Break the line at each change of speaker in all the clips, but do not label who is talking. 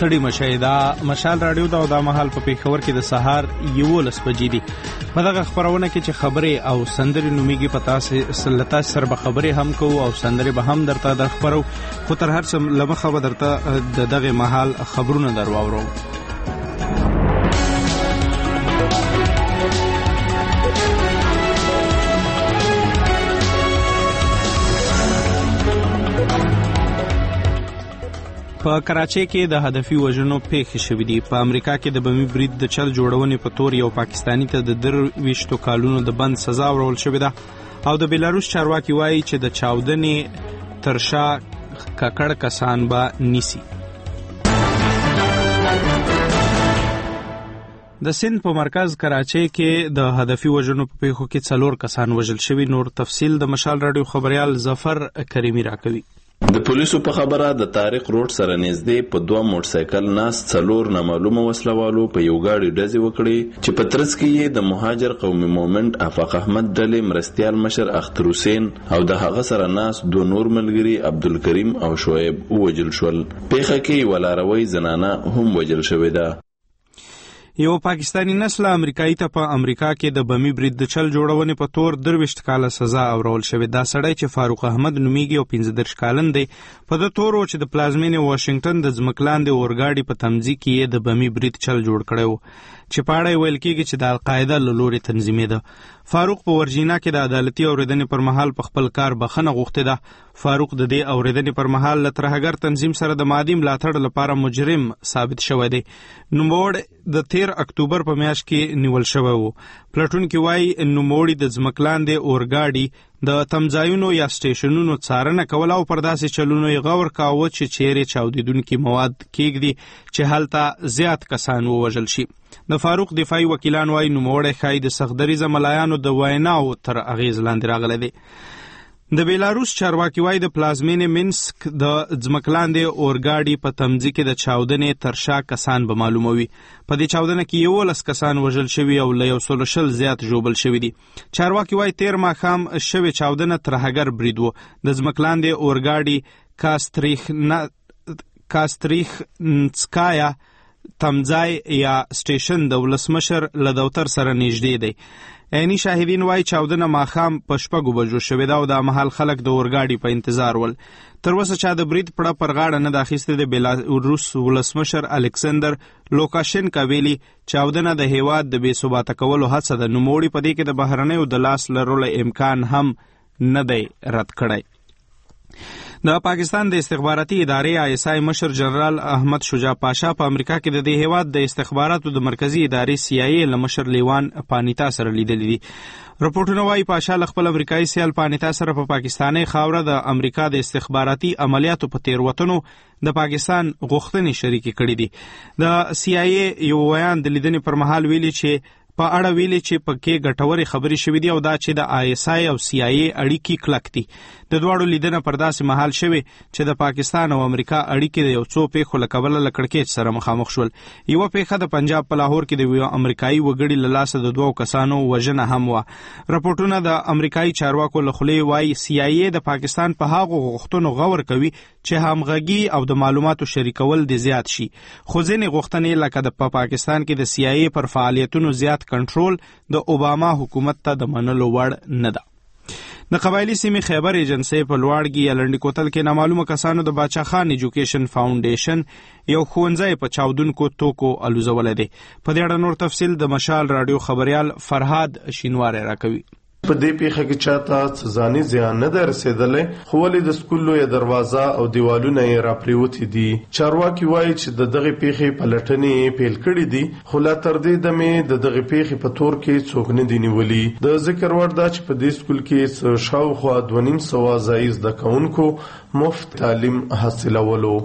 ستړي مشئ. دا مشال راډیو دا او دا مهال په پېښور کې د سهار 11 بجې دي. په دغه خبرونه کې چې خبرې او سندرې نومیږي په تاسو سره به خبرې هم کوو او سندرې به هم درته در خبرو، خو تر هر څه لمخه به درته د دغه مهال خبرونه در واورو. په کراچۍ کې د هدفي وژنو پیښې شوې دي. په امریکا کې د بمي برید د چل جوړونې په تور یو پاکستاني ته د 23 کالونو د بند سزا ورکول شوې ده او د بیلاروس چارواکي وایي چې د چاودنې تر شا ککړ کسان به نیسي. د سند په مرکز کراچۍ کې د هدفي وژنو په پیښو کې 4 کسان وژل شوي. نور تفصیل د مشال راډیو خبريال ظفر کریمی راکوي.
د پولیسو په خبره د طارق روډ سره نږدې په 2 موټرسایکل ناس 4 نامعلومه وسلوالو په یو ګاډي ډزې وکړې چې په ترڅ کې یې د مهاجر قومي مومنت افاق احمد ډلې مرستیال مشر اختر حسین او د هغه سره ناس 2 نور ملګري عبدالکریم او شعیب ووجل شول. پیښه کې یوه لاروۍ زنانه هم وجل شوې ده.
یو پاکستانی نسل امریکایي ته په امریکا کې د بمي برید د چل جوړونې په تور 23 کاله سزا اورول شوې. دا سړی چې فاروق احمد نومیږي او 15 کلن دی، په د تورو چې د پلازمینې واشنگټن د ځمکلاندې اورګاډي په تمځي کې د بمي برید چل جوړ کړی و چې په اړه ویل کېږي چې د القاعده له لوري تنظیمېده. فاروق په ورجینا کې د عدالتي اوریدنې پر مهال په خپل کار بخښنه غوښتې ده. فاروق د دې اوریدنې پر مهال له ترهګر تنظیم سره د مادي ملاتړ لپاره مجرم ثابت شوی دی. نوموړی د 13 اکتوبر په میاشت کې نیول شوی و. پلټونکي وایي نوموړی د ځمکلاندې اورګاډي د تمځایونو یا سټیشنونو څارنه کوله او پر داسې چلونو یې غور کاوه چې چیرې چاودیدونکي مواد کېږدي چې هلته زیات کسان ووژل شي. د فاروق دفاعي وکیلان وایي نوموړی ښایي د سختدریځه ملایانو د ویناو تر اغیز لاندې راغلی دی. د بیلاروس چارواکي وایي د پلازمینې مینسک د ځمکلاندې اورګاډي په تمځي کې د چاودنې تر شا کسان به معلوموي. په دې چاودنه کې 11 کسان وژل شوي او له 120 زیات ژوبل شوي دي. چارواکي وایي 13 ماښام شوې چاودنه ترهګر برید و. د ځمکلاندې اورګاډي کاستریخنسکایا تمځای یا سټیشن د ولسمشر له دفتر سره نږدې دی. عیني شاهدین وایي چاودنه ماښام په 6 بجو شوې ده او دا مهال خلک د اورګاډي په انتظار ول. تر اوسه چا د برید پړه پر غاړه نه ده اخیستې. د بیلاروس ولسمشر الکسندر لوکاشینکا ویلي چاودنه د هیواد د بې ثباته کولو هڅه ده. نوموړي په دې کې د بهرنیو د لاس لرلو امکان هم نه دی رد کړی. د پاکستان د استخباراتي ادارې ISI مشر جنرال احمد شجاع پاشا په امریکا کې د دې هیواد د استخباراتو د مرکزی ادارې CIA له مشر لیوان پانیتا سره لیدلي دي. رپورټونه وایي پاشا له خپل امریکایي سیال پانیتا سره په پاکستاني خاوره د امریکا د استخباراتي عملیاتو په تیروتنو د پاکستان غوښتنې شریکې کړې دي. د CIA یو بیان د لیدنې پر مهال ویلي چې په اړه ویلي چې پکې ګټورې خبرې شوې دي او دا چې د ISI او CIA اړیکې کلک دي. د دواړو لیدنه پر داسې مهال شوې چې د پاکستان او امریکا اړیکې د یو څو پیښو له کبله له کړکېچ سره مخامخ شول. یوه پیښه د پنجاب په لاهور کې د یو امریکایي وګړي له لاسه د 2 کسانو وژنه هم وه. رپورټونه د امریکایي چارواکو له خولې وایي CIA د پاکستان په هغو غوښتنو غور کوي چې همغږي او د معلوماتو شریکول دې زیات شي. خو ځینې غوښتنې لکه د پاکستان کې د CIA پر فعالیتونو زیات کنټرول د اوباما حکومت ته د منلو وړ نه ده. د قبایلی سیمې خیبر ایجنسی په لوړګي یا لنډي کوتل کې نامعلومه کسانو د باچا خان ایجوکیشن فاونډیشن یو ښوونځی په چاودونکو توکو الوزولی دی. په دې اړه نور تفصیل د مشال راډیو خبريال فرهاد شینواری راکوي.
په دې پیښه کې چاته ځاني زیان نه ده رسېدلی، خو ولې د سکول لویه دروازه او دیوالونه یې راپرېوتي دي. چارواکي وایي چې د دغې پیښې پلټنې پیل کړي دي، خو لا تر دې دمې د دغې پیښې په تور کې څوک نه دي نیولي. د ذکر وړ ده چې په دې سکول کې شاوخوا 250 ځایي زده کوونکو مفت تعلیم حاصلولو.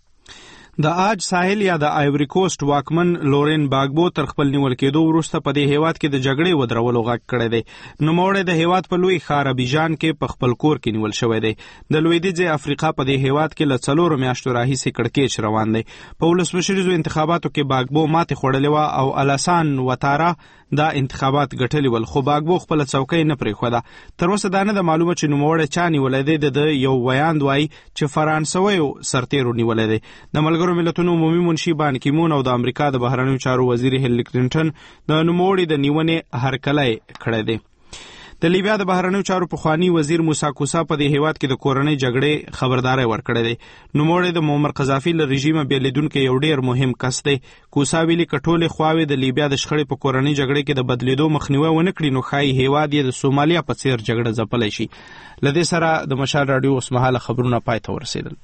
د آج ساحل یا د آیوري کوست واکمن لورین باګبو تر خپل نیول کېدو وروسته په دې هیواد کې د جګړې ودرولو غږ کړی دی. نوموړی د هیواد په لوی ښار ابیجان کې په خپل کور کې نیول شوی دی. د لویدیځې افریقا په دې هیواد کې له 4 میاشتو راهیسې کړکېچ روان دی. په ولسمشریزو انتخاباتو کې باګبو ماتې خوړلې وه او الاسان وتارا دا انتخابات ګټلي ول، خو باګبو خپل څوکۍ نه پرېښوده. تر اوسه دا نه ده معلومه چې نوموړی چا نیولی دی. د یو ویاند وایي چې فرانسویو سرتیرو نیولی دی. د ملګرو ملګرو ملتونو عمومي منشي بان کی مون او د امریکا د بهرنیو چارو وزیر هیلری کلینټن د نوموړي د نیونې هرکلی کړی دی. د لیبیا د بهرنیو چارو پخوانی وزیر موسی کوسا په دې هیواد کې د کورنۍ جګړې خبرداري ورکړې ده. نوموړی د معمر قذافي له رژیم بیلیدونکو یو ډیر مهم کس دی. کوسا ویلي کټولې خواوې د لیبیا د شخړې په کورنۍ جګړې کې د بدلیدو مخنیوي ونه کړي نو ښایي هیواد یې د سومالیا په څیر جګړه ځپلی شي. له دې سره د مشال راډیو اوسمهاله خبرونه پای ته ورسېدل.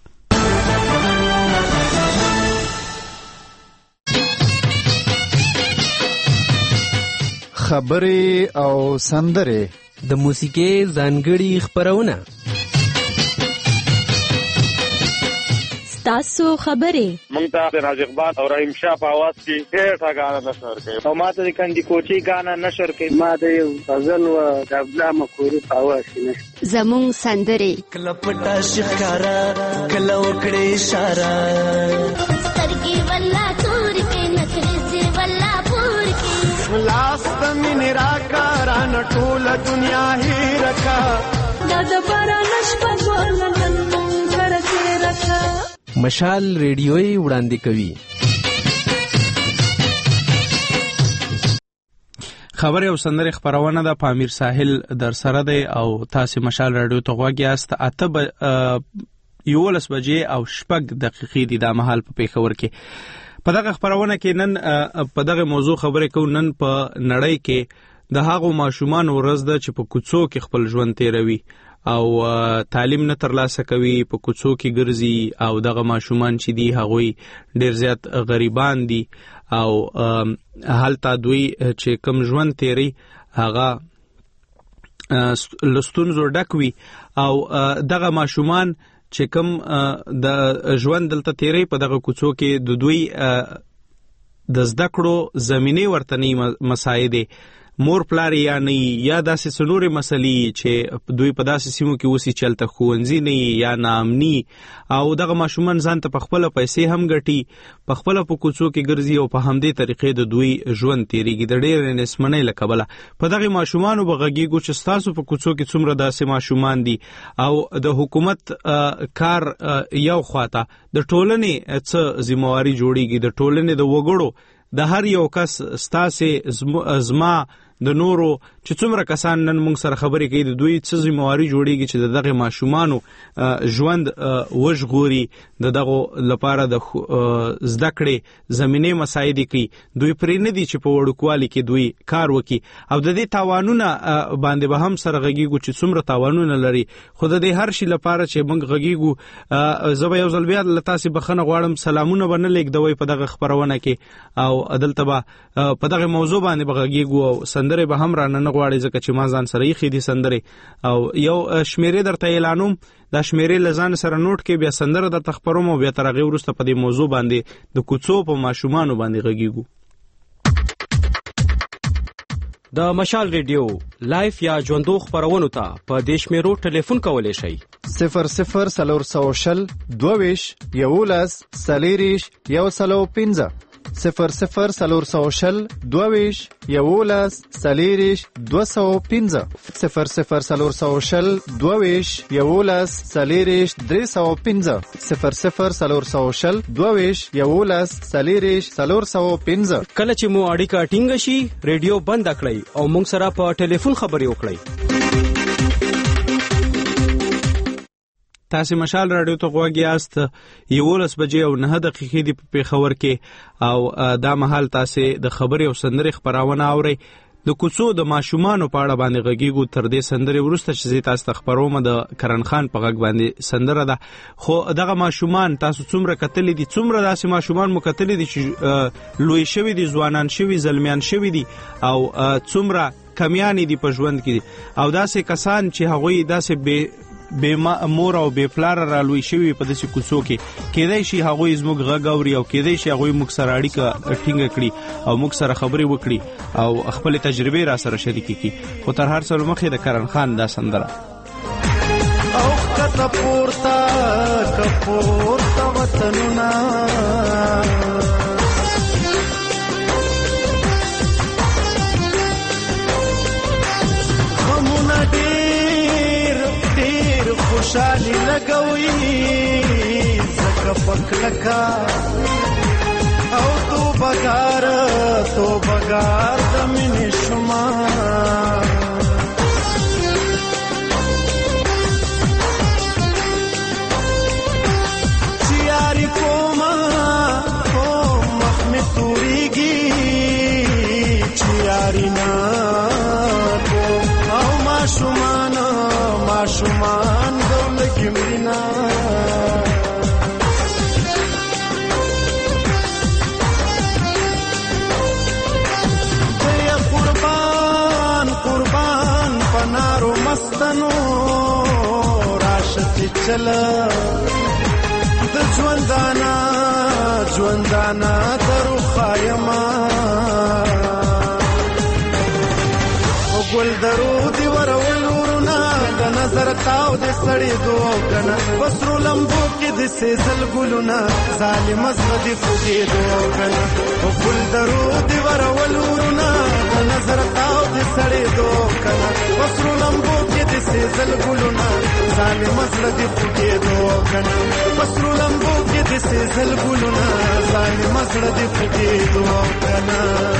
خبرې او سندرې
د موسیقۍ ځانګړي خپرونه
ستاسو خبرې
مونږ ته راز اقبال او رحیم شاه په आवाज کې ډېر غاڼه نشر کوي او ماته د کندي کوچي غاڼه نشر کوي ما د غزل او د ابلا مکوري په आवाز کې
زموږ سندرې
کله پټا شکارا کله وکړې اشاره سترګې ولا تور کې نخري سي ولا پور کې
لاس تمن راکا ران ټول دنیا هي رکا د باران شپه ګولن کرته رکا.
مشال ریډیوي وړاندې کوي.
خبرې او سندرې خبرونه د پامیر ساحل در سره دی او تاسو مشال رادیو ته غوږی یاست. 11 بجې او 6 دقیقې دي د مهال په پیښور کې. په دغه خبرونه کې نن په دغه موضوع خبرې کوو. نن په نړۍ کې د هغو ماشومان ورځ ده چې په کوڅو کې خپل ژوند تیروي او تعلیم نه ترلاسه کوي، په کوڅو کې ګرځي او دغه ماشومان چې دي هغوی ډیر زیات غریبان دي او هلته دوی چې کم ژوند تیری هغه لستونزو ډک وي او دغه ماشومان چې کم د ژوند دلته تیری په دغه کوڅو کې د دوی د زده کړو زمینه ورته نه مساعده مور پلار یا نه یا داسې سنوري مسلې چې دوی په داسې سیمو کې اوسې چلته ښوونځي نه یا ناامني او دغه ماشومان ځان ته په خپله پیسې هم ګټي، په خپله په کوڅو کې ګرځي او په همدې طریقې د دوی ژوند تیریږي د ډېرې نسمنۍ له کبله. په دغې ماشومانو به غږیږو چې ستاسو په کوڅو کې څومره داسې ماشومان دي او د حکومت کار یو خواته د ټولنې څه ذمہواري جوړیږي، د ټولنې د وګړو د هر یو کس ستاسې زما د نورو چې څومره کسان نن موږ سره خبرې کوي د دوی څه ذمہواري جوړیږي چې د دغه ماشومانو ژوند وژغوري، د دغو لپاره د زده کړې زمینه مساعدې کوي. دوی پرې نه دي چې په وړوکوالي کې دوی کار وکړي او د دې تاوانونه باندې به هم سره غږیږو چې څومره تاوانونه لري. خو د دې هر شي لپاره چې موږ غږیږو زه به یو ځل بیا له تاسې بخښنه غواړم، سلامونه به نه لیږدوئ په دغه خپرونه کې او دلته به په دغه موضوع باندې به غږیږو او سندرې به هم رانه نه غواړي ځکه چې ما ځان سره ایښې دي سندرې او یو شمیرې درته اعلانوم. دا شمیرې له ځان سره نوټ کې بیا سندره درته خپروم او بیا تر هغې وروسته په دې موضوع باندې د کوڅو په ماشومانو باندې غږیږو.
د مشال ریډیو لایف یا ژوندو خبرونو ته په دې شمیرو ټلیفون کولی شئ
00 22 11 40 105 00 22 11 40 205 00 22 11 40 305 00 22 11 40 305.
کله چې مو اړیکه ټینګه شي ریډیو بند کړئ او موږ سره په ټلیفون خبرې وکړئ.
تاسو مشال رادیو ته غوږی یاست. 11 بجې او 9 دقیقې دی په پیښور کې او دا مهال تاسو د خبرې او سندرې خبرونه اورئ. د کوڅو د ماشومانو په اړه باندې غږیږو. تر دې سندرې وروسته چې زه تاسو ته خبروم د کرن خان په غږ باندې سندره ده. خو دغه ماشومان تاسو څومره کتلې دي، څومره داسې ماشومان مو کتلې دي چې لوی شوي دي، ځوانان شوي، زلمیان شوي دي او څومره کمیانې دي په ژوند کې او داسې کسان چې هغوی داسې بې مور او بې پلار را لوی شوي په داسې کوڅو کې کېدای شي هغوی زموږ غږ اوري او کېدای شي هغوی موږ سره اړیکه ټینګه کړي او موږ سره خبرې وکړي او خپل تجربې را سره شریکې کړي. خو تر هر څه مخکې د کرن خان دا سندره
او کته پورته وطنونه خوشحالی لګوي زکه شفق لکا او تو بگار د مینې شما چې یاري کوما مخ مې تورېږي چې یاري نه او ماشومان دولګي مرینا مستنو راشد چلا د ژوندانا درو خایما وګل درو دی ورولورنا د نظر تاو د سړی دوه کنه وسرو لمبو کې د سیزل ګلونا ظالم زغدي فوجي دوه کنه وګل درو دی ورولورنا د نظر تاو د سړی دوه کنه وسرو لمبو سیزل ګلونا ظالم زړه فوټې دوه کنه وسرو لمبو کې د سیزل ګلونا ظالم زړه فوټې دوه کنه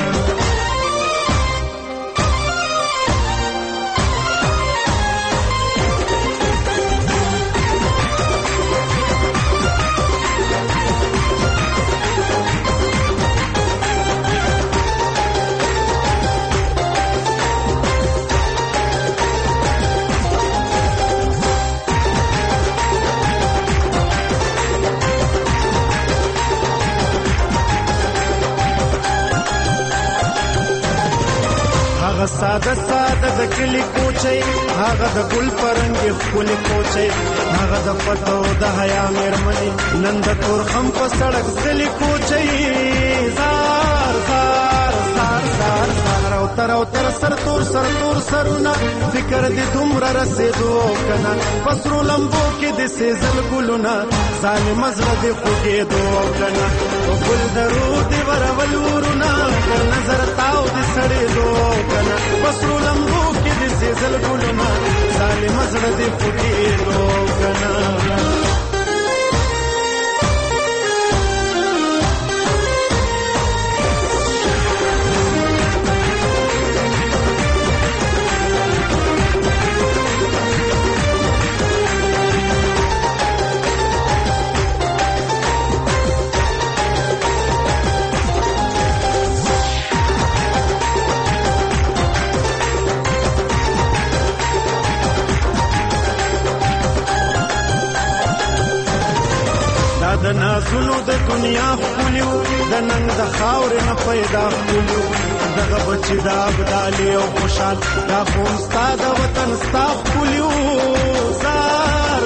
ساده د کلی کوچي هغه د ګل پرنګ خپل کوچي هغه د پټو د حیا مېرمنې نن د تور خم په سړک سلی کوچي زار او تر سر تور سرونه فکر دې دومره رسېدو کنه پسرو لمبو کې د سیزل ګلونه ظالم زړه دې خوږېدو کنه ګل درو دې ورولورونه پر نظر تاو دې سړېدو کنه پسرو لمبو کې د سیزل ګلونه ظالم زړه دې خوږېدو کنه د نازونو د دنیا خپلیو د نن د خاورې نه پیدا خپلیو دغه بچی د ابدالي او خوشحال دا قوم ستا د وطن ستا خپلیو زار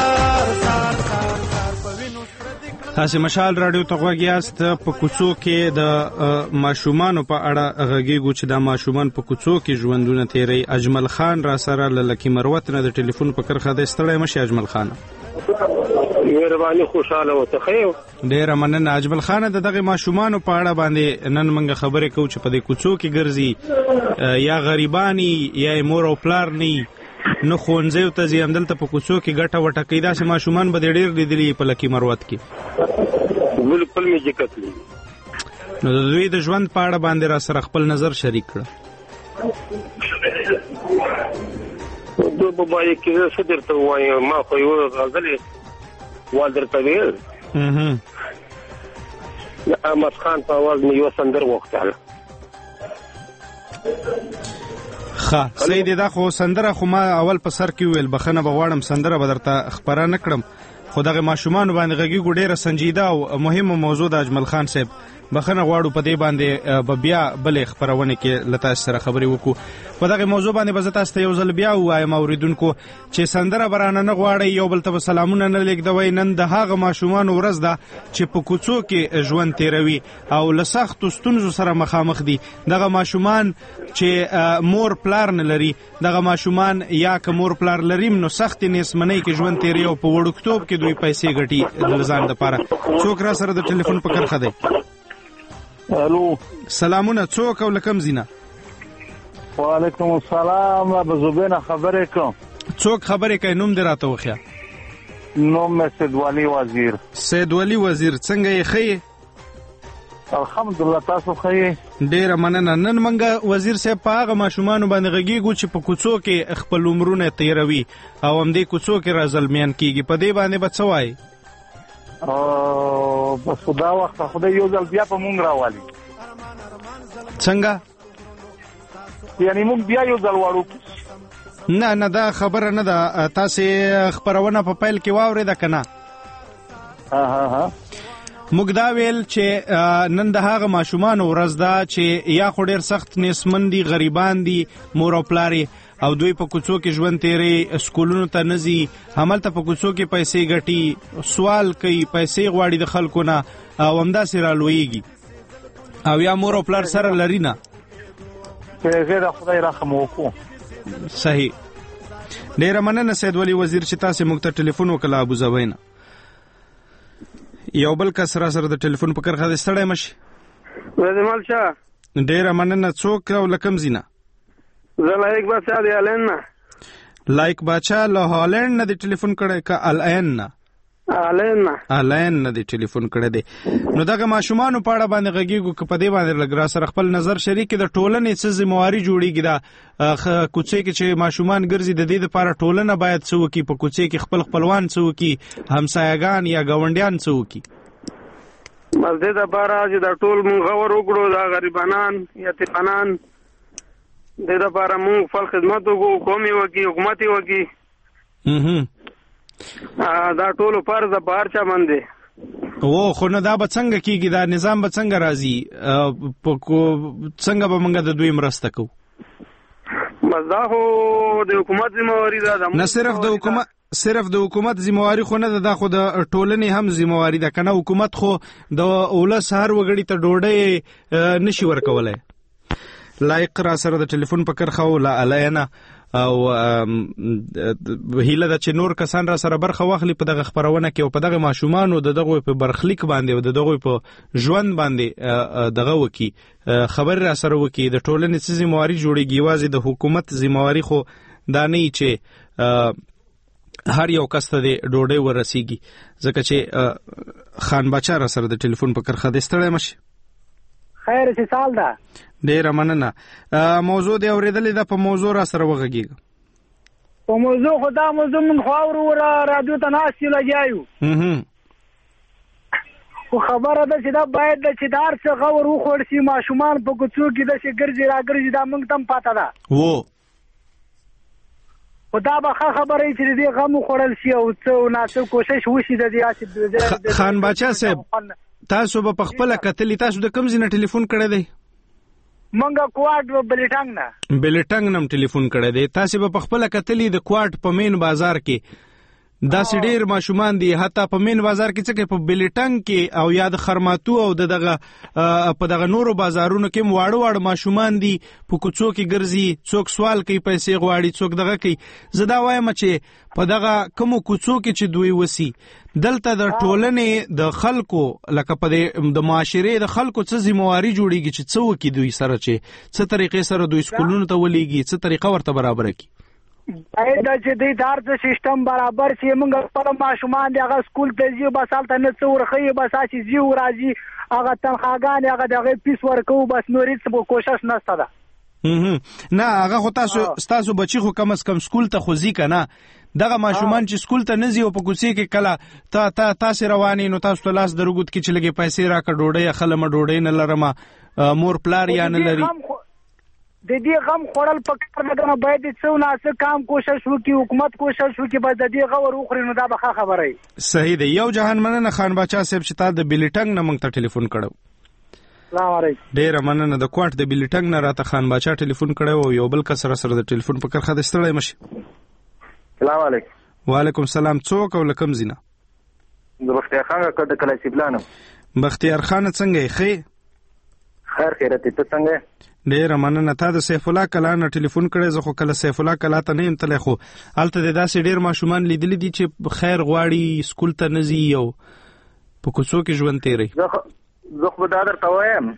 تاسې مشال راډیو ته غوږ یاست. په کوڅو کې د ماشومانو په اړه غږیږو چې دا ماشومان په کوڅو کې ژوندونه تیری. اجمل خان را سره له لکي مروت نه د ټلیفون په کرښه دی. ستړی مشي اجمل خان.
مهرباني خوشاله اوسه.
ډیره مننه اجمل خان. د دغه ماشومانو په اړه باندې نن موږ خبرې کوو چې په دې کوڅو کې ګرځي یا غریبانی یا مور او پلار ني نو ښوونځیو ته ځي همدلته په کوڅو کې ګټه وټه کوي. داسې ماشومان به ډېر لیدلي په لکي مروت کې.
بالکل مې چې کتلي.
نو د دوی د ژوند په اړه باندې را سره خپل نظر شریک کړه.
دو بابا یې کې څه درته وایم ما خو یو غزلې وال درته ویل. احمد خان په اواز مې یو سندر وغوښتله.
ښه سید دا خو سندره خو ما اول په سر کې ویل بخنه به غواړم سندره به درته خپره نه کړم خو دغه ماشومانو باندې غږیږو ډېره سنجیده او مهمه موضوع د اجمل خان صاحب بخنه غواړو په دې باندې به بیا بلې خپرونې کې له تاسو سره خبرې وکړو. په دغه موضوع باندې به زه تاسو ته یو ځل بیا ووایم اوریدونکو چې سندره به رانه نه غواړئ یو بل ته به سلامونه نه لیږدوئ. نن د هغه ماشومانو ورځ ده چې په کوڅو کې ژوند تیروي او له سختو ستونزو سره مخامخ دي. دغه ماشومان چې مور پلار نه لري دغه ماشومان یا که مور پلار لریم نو سختې نیستمنۍ کې ژوند تیروي او په وړوکتوب کې دوی پیسې ګټي د ځان دپاره. څوک را سره د ټلیفون په کرښه دی؟
الو
سلامونه. څوک او له کوم ځای نه؟
وعلیکم السلام. به زبینه خبرې کوم.
څوک خبرې کوي؟ نوم دې راته وښیه.
نوم مې سید ولی وزیر.
سید ولی وزیر څنګه یې ښه؟
الحمدلله تاسو ښه؟
ډیره مننه. نن منګه وزیر صاحب په هغه ماشومانو باندې غږیږو چې په کوڅو کې خپل عمرونه تیروي او همدې کوڅو کې راځلمیان کیږي. په دې باندې به څه وایي؟
بس دا وخت خدای یو ځل بیا په مونږ راوالي.
څنګه؟
یعنی مونږ بیا یو ځل واړو.
نه دا خبره نه ده. تاسو خبرونه په پیل کې واورېده که نه؟ موږ دا ویل چې نن د هغه ماشومانو ورځ ده چې یا خو ډېر سخت نیستمن دي، غریبان دي، مور او پلار او دوی په کوڅو کې ژوند تیری، سکولونو ته نه ځي، هملته په کوڅو کې پیسې ګټي، سوال کوي، پیسې غواړي د خلکو نه او همداسې رالویږي او یا مور او پلار سره لري نه.
خدای رحم وکړو.
صحیح. ډیره مننه سید ولی وزیر چې تاسو موږ ته ټلیفون وکړ ابوظبي نه. یو بل کس را سره د ټلیفون په کرخه د ستړی مشي.
وزمال شاه.
ډیره مننه. څوک او لکم زینا؟
زه لایک بچا دی هالند نه.
لایک بچا له هالند نه د ټلیفون کړه که العین نه؟ العین نه د ټلیفون کړه دی. نو دغه ماشومانو په اړه باندې غږیږو که په دې باندې لږ را سره خپل نظر شریک کړي. د ټولنې څه ذمہواري جوړیږي دا کوڅې کې چې ماشومان ګرځي د دې لپاره ټولنه باید څه وکړي؟ په کوڅې کې خپل خپلوان څه وکړي؟ همسایګان یا ګاونډیان څه وکړي؟
بس دې لپاره چې دا ټول مونږ غور وکړو، دا غریبانان یتیمانان دې لپاره مونږ خپل خدمت وکړو، قومي وکړي، حکومتي وکړي. دا ټولو فرض د بهر چا باندې
خو نه دا به څنګه کیږي؟ دا نظام به څنګه راځي؟ څنګه به موږ د دوی مرسته کوو؟
بس دا خو د حکومت ذمہواری ده.
نه صرف د حکومت ذمہواری خو نه ده، دا خو د ټولنې هم ذمہواری ده. کنه حکومت خو د اولس هر وګړي ته ډوډۍ نشي ورکولای. لایق را سره د ټلیفون په کرخه ولا الاینا او هیله ده چې نور کسان را سره برخه واخلي په دغه خبرونه کې او په دغه ماشومانو د دغه په برخلیک باندې او د دغه په ژوند باندې دغه وکي خبر را سره وکي. د ټولنې څه ذمہواری جوړیږي؟ یوازې د حکومت ذمہواری خو دا نه چې هر یو کس ته د ډوډۍ ورسیږي. ځکه چې خان بچا را سره د ټلیفون په کرخه د ستړی مشي.
خیر چې سال ده.
ډیره مننه. موضوع دی اوریدلې ده، په موضوع را سره وغږیږه.
په موضوع خدا موضوع من خواورو رادیو ته ناستې لګیایو خو خبره ده چې دا باید د چې دار څه غور وخوړ شي. ماشومان په کوڅو کې داسې ګرځي راګرځي، دا موږ ته هم پاته ده. خو دا به ښه خبره وي چې د دې غم وخوړل شي او څه ناڅه کوشش وشي د دې.
خان باچا صاحب تاسو به په خپله کتلي، تاسو د کوم ځای نه ټلیفون کړی دی؟
منګه کوارټ بلټنګ نه
نم ټلیفون کړی دی. تاسو به په خپله کتلي د کوارټ په مین بازار کې داسې ډېر ماشومان دي، حتی په مین بازار کې څه په بلټنګ کې او یا د خرماتو او دغه په دغه نورو بازارونو کې واړه ماشومان دي، په کوڅو کې ګرځي، څوک سوال کوي، پیسې غواړي، څوک دغه کوي. زه دا وایم چې په دغه کومو کوڅو کې چې دوی وسی دلته د ټولنې د خلکو لکه په د معاشرې د خلکو څه ذمہواری جوړیږي چې څه وکړي دوی سره، چې څه طریقې سره دوی سکولونو ته ولېږي، څه طریقه ورته برابره کړي.
باید چې د ادارې سیستم برابر شي. موږ خپل ماشومان دی هغه سکول ته ځي، بس هلته نه څه ورخوي، بس هسې ځي راځي، هغه تنخواګانې هغه د هغې فیس ورکوو، بس نور هېڅ کوشش نشته ده.
نه هغه خو ستاسو بچي خو کم از کم سکول ته خو ځي که نه؟ دغه ماشومان چې سکول ته نه ځي او په کوڅې کې کله تاسې روانې نو تاسو ته لاس در اوږد کړي چې لږې پیسې راکړه، ډوډۍ اخلمه، ډوډۍ نه لرمه، مور پلار یا نه لري.
د دې غم خوړل په کار نه باید څو ناسه کام کوشش وکړي، حکومت کوشش وکړي، بس د دې غور وخوري نو دا به ښه خبره وي.
صحیح دی. یو جهان مننه خان باچا صاحب چې تا د بلټنګ نه موږ ته ټلیفون کړو.
سلام علیکم.
ډیره مننه. د کوارټ د بلټنګ نه راته خان باچا ټلیفون کړو او یو بل کس سره د ټلیفون په کرخه د ستړی مشي.
سلام علیکم.
وعلیکم السلام. څوک او لکم زینا؟
د بختیار خان کډ کله چې بلانم.
بختیار خان څنګه یې؟ ښه
خیر خیرت ته څنګه؟
ډیره مننه. تا د سیف الله کلا نه ټلیفون کړی، زه خو کله سیف الله کلا ته نه یم تللی، خو هلته د داسې ډېر ماشومان لیدلی دي چې خیر غواړي، سکول ته نه ځي او په کوڅو کې ژوند تېروي.
زه خو دا درته وایم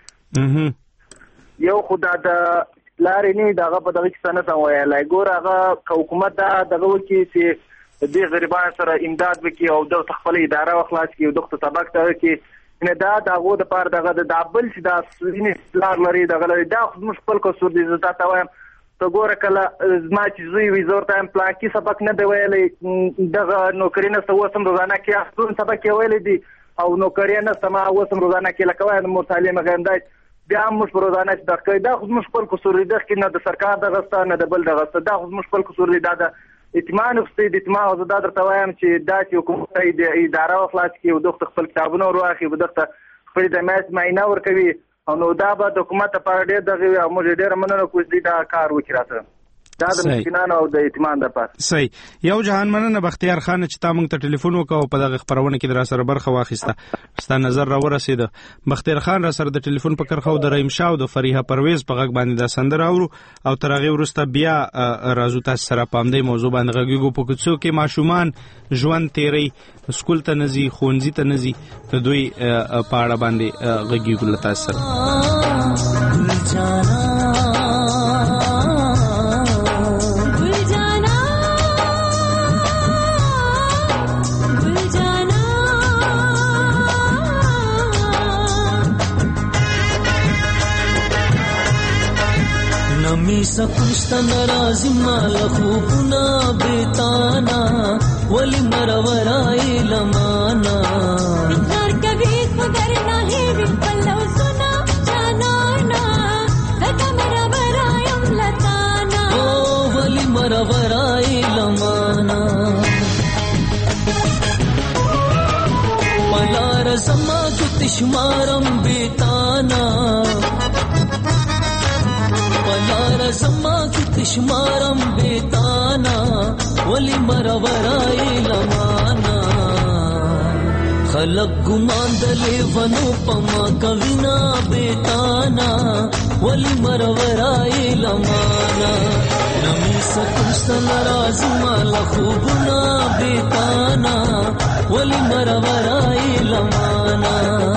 یو خو دا د لارې نه دغه په دغه کې څه نه ته ویلی. ګوره هغه که حکومت دا دغه وکړي چې دې غریبانو سره امداد وکړي او د خپل اداره وخلاص کړي او د سبق ته وکړي نه دا دغه د پاره دغه د بل چې دا سوري اسلام لري دغه لري دا خو موږ خپل قصور دي زه تا وایم ته ګوره کله زما چې زوی وي زه ورته پلان کې سبق نه دی ویلی دغه نوکري نه څه اوس هم روزانه کې احسون سبق یې ویلی دي او نوکري نه سما اوس هم روزانه کې لکه وایم مور تعلیم غیم دی بیا هم موږ په روزانه چې دغه کوي دا خو موږ خپل قصور دي دغه نه د سرکار دغه ستا نه د بل دغه ستا دا خو موږ خپل قصور دي دا د اطمینان غوښتي د اطمینان او زه دا درته وایم چې دا چې حکومت د اداره وخلاص کړي او دغه خپل کتابونه ور واخلي او دغه خپل د میاشت معاینه ورکوي او نو دا به د حکومت لپاره ډېر دغه او موږ ډېر مننه کوو چې دا کار وکړي راته دا د مسکینانو او د اطمینان لپاره
صحیح. یو جهان مننه بختیار خان چې تا موږ ته ټلیفون وکاو په دغه خبرونه کې در سره برخه واخیسته ستا نظر را ورسید. بختیار خان را سره د ټلیفون په کرخه او د رحیم شاه او د فریحه پرویز په غږ باندې د سندره اورو او تر هغه وروسته بیا راځو تاسو سره په همدې موضوع باندې غږیږو په کوڅو کې ماشومان ژوند تیری سکول ته نزي خونځي ته نزي د دوی په اړه باندې غږیږو تاسو سره.
نمی سکوشت نرازی مال خوبنا بیتانا ولی مرورای لمانا انکار کبھی مگر نہیں بلو سنا جانانا لگا مرورای لتانا ولی مرورای لمانا پلار زما کتشمارم بیتانا پلار زما کی تشمارم بیتانا ولی مرورای لمانا خلق گمان دلی ونو پما کوینا بیتانا ولی مرورای لمانا نمی سکوست نراز مال خوبنا بیتانا ولی مرورای لمانا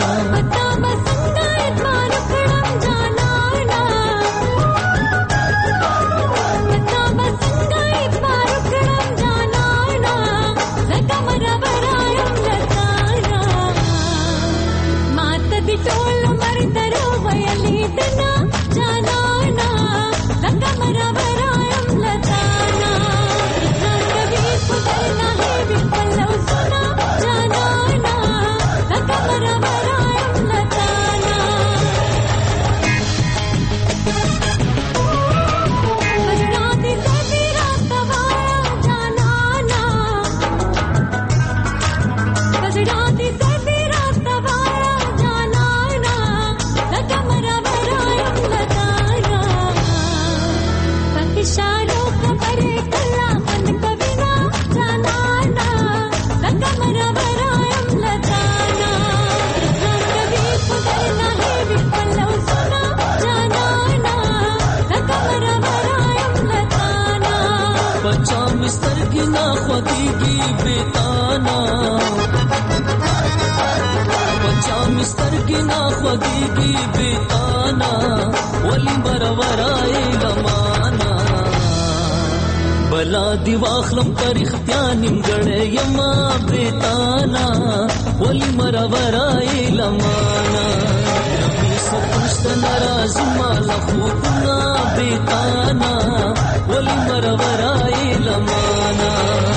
بلا دی واخلم پر اختیار نیمګړې یما بیتانا ولی مرورای لمانا نمی سکوشت نراز مال خوبنا بیتانا ولی مرورای لمانا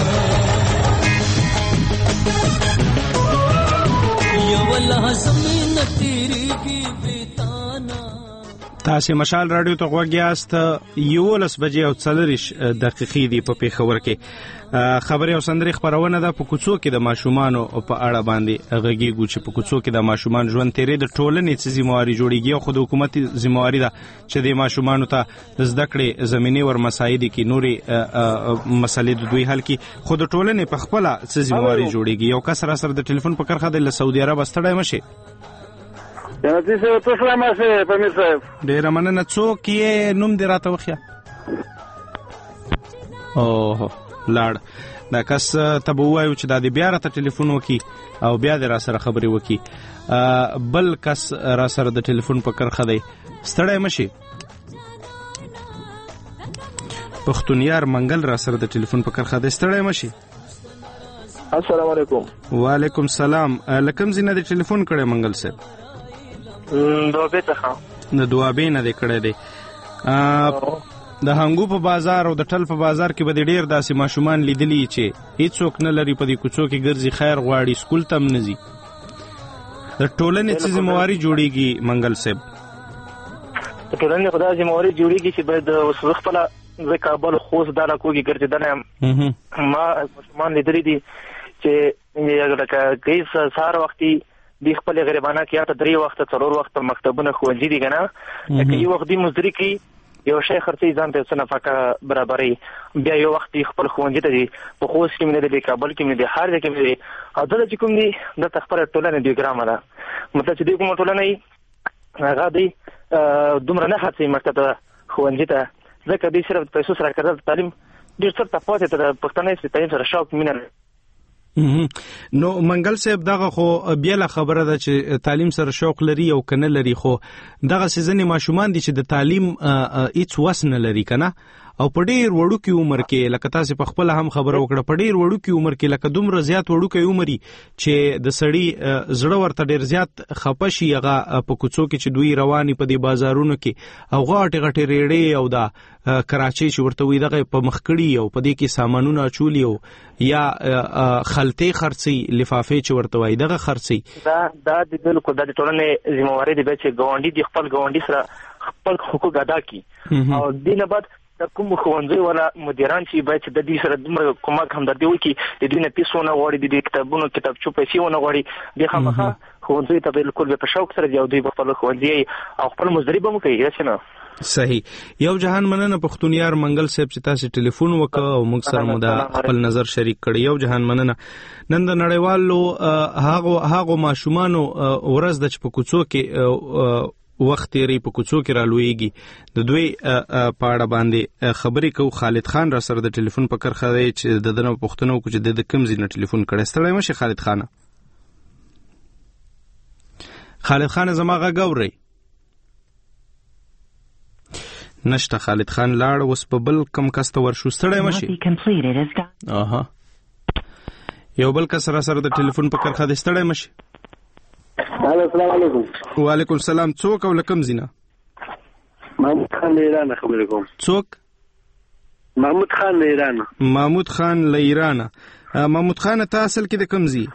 یو الله زمین تیری کی بیتانا.
تاسو مشال رادیو ته غوږ یاست 11 بجې او 40 دقیقې دی په پیښور کې خبري او سندري خبرونه ده په کوڅو کې د ماشومانو په اړه باندې غږیږي چې په کوڅو کې د ماشومان ژوند تیرې د ټولنې څخه ذمہواری جوړیږي او خود حکومت ذمہواری ده چې د ماشومانو ته د زده کړې زمينه ور مسایل کې نوري مسلې د دوی حل کې خود ټولنې په خپل څخه ذمہواری جوړیږي یو کس را سره د ټلیفون په کرخه د سعودي عرب استړای مشي
جنتی صاحب تو سلام سره پمیر صاحب
ډیر مننه څوک یې نوم دی راته وخیا اوه لاړ دا کس ته وایو چې دا د بیا راته ټلیفون وکي او بیا د را سره خبري وکي بل کس را سره د ټلیفون په کرخه دی ستړی مشي پښتونیار منګل را سره د ټلیفون په کرخه دی ستړی مشي
السلام علیکم.
وعلیکم السلام. لکم زینه د ټلیفون کړه منګل صاحب؟
دوابې څخه.
د دوابې نه د کړه دی. د هنګو په بازار او د ټل په بازار کې به ډېر داسې ماشومان لیدلی چې هیڅوک نه لري په دې کوڅو کې ګرځي، خیر غواړي، سکول ته هم نه ځي. د ټولنې څه ذمہواري جوړیږي منګل صاحب؟
د ټولنې خدای ذمہواري جوړیږي چې باید اوس خپل زه کابل خوست دا لکوږي ګرځېدلی یم. ما ماشومان لیدلی دي چې لکه کیس سهار وختي دی خپل غریبانه کې یا ته 3 وخت 4 وخت مکتبونه ښوونځي دي کنه، لکه یو وخت دی مزدوري کوي، یو شی خرڅي ځان ته څه نفقه برابري، بیا یو وخت خپل ښوونځي ته دي په خوست کې نه دي، کابل کې نه دي، هر ځای کې نه دي. او دلته چې کوم دي د خپل ټولنه ډیاګرام ده، مطلب چې دوی کوم ټولنه یې هغه دی دومره نه خرڅي مکتب ته ښوونځي ته، ځکه دوی صرف پیسو سره کړل تعلیم ډېر څه تفاوت ته د پښتنې تعلیم سره شوق مینه.
نو منګل صاحب دغه خو بیاله خبره ده چې تعلیم سره شوق لري او کنه لري، خو دغه سيزنې ماشومان دي چې د تعلیم هیڅ وس نه لري کنه، او په ډیر وړوکی عمر کې لکه تاسو په خپل هم خبره وکړه، په ډیر وړوکی عمر کې لکه دومره زیات وړوکی عمر چې د سړی زړه ورته ډیر زیات خپشي هغه په کوڅو کې چې دوی رواني په دې بازارونو کې او غاټي غټي ریړې او دا کراچي چې ورته وي دغه په مخکړی او په دې کې سامانونه اچولي او یا خلطې خرڅي لفافې چې ورته وي دغه خرڅي.
دا د بالکل د ټولنې ذمہواري دی چې ګاونډي د خپل ګاونډي سره خپل حقوق ادا کړي، او دینه بعد د کوم ښوونځي ولا مدیران چې باید د دې سره دومره کومک همدردي وکړي، د دوی نه پیسې ونه غواړي، د کتابونو کتابچو پیسې ونه غواړي، د خامخا ښوونځي ته بالکل په شوق سره دی او دوی په خپل ښوونځي او خپل مزدوري به کوي. یا نه
صحیح. یو جهان مننه پښتونیار منګل صاحب چې تاسو ټلیفون وکړ او موږ سره مو دا خپل نظر شریک کړی. یو جهان مننه. نن د نړیوالو هغه ماشومانو ورځ د په کوڅو کې وخت یې په کوڅو کې رالویږي، د دوی په اړه باندې خبرې کو. خالد خان را سره د ټلیفون په کرخه دی چې د دنه پښتنو کو چې د کم ځای نه ټلیفون کړي. ستړی مشه خالد خان. خالد خان زما غږ اوري؟ نشته. خالد خان لاړ. اوس په بل کم کس ته ورشو. ستړی مشه. اها یو بل کس را سره د ټلیفون په کرخه دی. ستړی مشه.
السلام علیکم.
وعلیکم السلام. څوک او لکم زینا؟
محمود خان له ایران خبرې کوم.
څوک؟
محمود خان له ایران.
محمود خان له ایران. محمود خان ته اصل کې د کوم ځای؟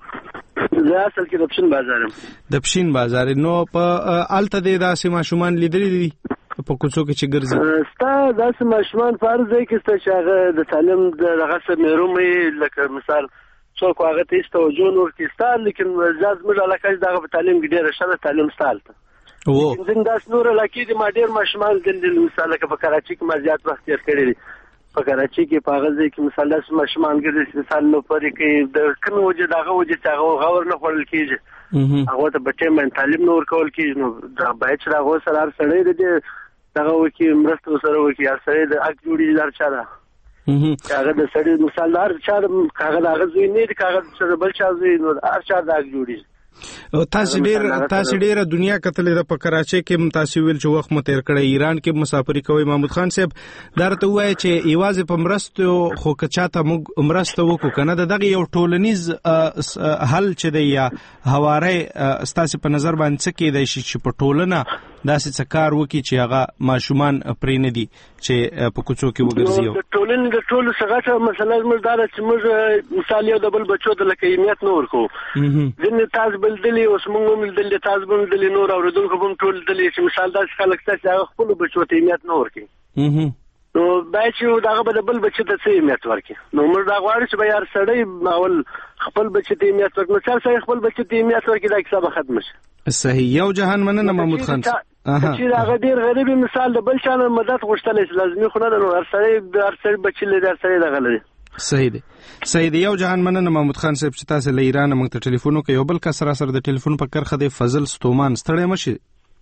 زه اصل کې د پښین بازار یم.
د پښین بازار. نو په الته د داسې ماشومان لیدلې دي په کوڅو کې چې ګرځي؟
ستا داسې ماشومان فرض دی کې چې هغه د تعلیم د هغه مېرومې لکه مثال څوک هغه ته هیڅ توجه نه ورکړي، لیکن زیات موږ علاقه دغه په تعلیم کې ډېره ښه تعلیم ستالته. زه داس نور علاقې دي ما ډېر ماشومان دل مثال لکه په کراچي کې ما زیات وخت تیر کړی دی. په کراچي کې په هغه ځای کې مثال داس ماشومان ګرځي مثال نو پرې کې د کوم وجه دغه وجه چې هغه غور نه خوړل کېږي، هغه ته په ټیم تعلیم نه ورکول کېږي. نو دا باید چې هغه سره هر سړی دی دغه وکي مرسته سره وکي، هر سړی د حق جوړي دار چا ده هغه د سړی مثال هر چا هغه د هغه زوی نه دی، هغه سره بل چا زوی نو هر چا د حق جوړي.
تاسو ډیره دنیا کتلې ده. په کراچي کې تاسو ویل چې وخت مو تیر کړی، ایران کې مسافري کوي. محمود خان صاحب درته وایي چې ایوازې په مرستو خو کچاته موږ مرسته وکړو کنه، دغه یو ټولنیز حل چې دی یا هواره ستاسو په نظر باندې څه کېدای شي چې په ټولنه داسې څه کار وکړي چې هغه ماشومان پرې نه دي چې په کوڅو کې وګرځي؟
د ټولنې د ټولو څخه مثلا موږ دا چې موږ مثال یو د بل بچو د لکه اهمیت نه ورکو. ځینې تاسو بل دلی اوس موږ هم دلی تاسو بل دلی نور اوریدونکو هم ټول دلی چې مثال داسې خلک چې هغه خپل بچو ته اهمیت نه ورکړي، نو باید چې دغه به د بل بچي ته څه اهمیت ورکړي. نو موږ دا غواړو چې به یار سړی اول خپل بچي ته اهمیت ورکړي، نو چې سړی خپل بچي ته اهمیت ورکړي دا کیسه به ختم شي.
صحیح. یو جهان مننه محمود خان.
چې هغه ډیر غریبي مثال د بل چا نه مدد غوښتلی لازمي خو نه ده، نو هر سړی بچي لري، هر سړی دغه لري.
صحیح دی. صحیح دی. یو جهان مننه محمود خان صاحب چې تاسو له ایران موږ ته ټلیفون وکړ. یو بل کس را سره د ټلیفون په کرخه دی فضل ستومان. ستړی مشي.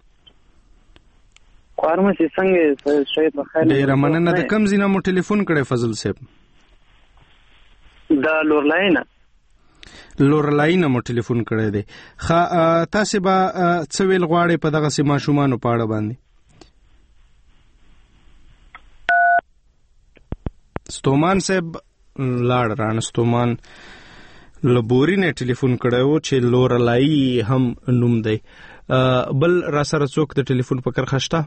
خوارمه چې څنګه شوی په خیر.
ډیر مننه. د کم ځای نه مو ټلیفون کړی فضل صاحب؟
د لورلاین.
لورلاین مو ټلیفون کړی دی. تاسو به څه ویل غواړئ په دغه سیمه ماشومانو په اړه باندې؟ ستومان صاحب لاړ رانه. ستومان لبوري نه ټلیفون کړو چې لورلای هم نوم دی. بل را سره څوک د ټلیفون په کرخه شته؟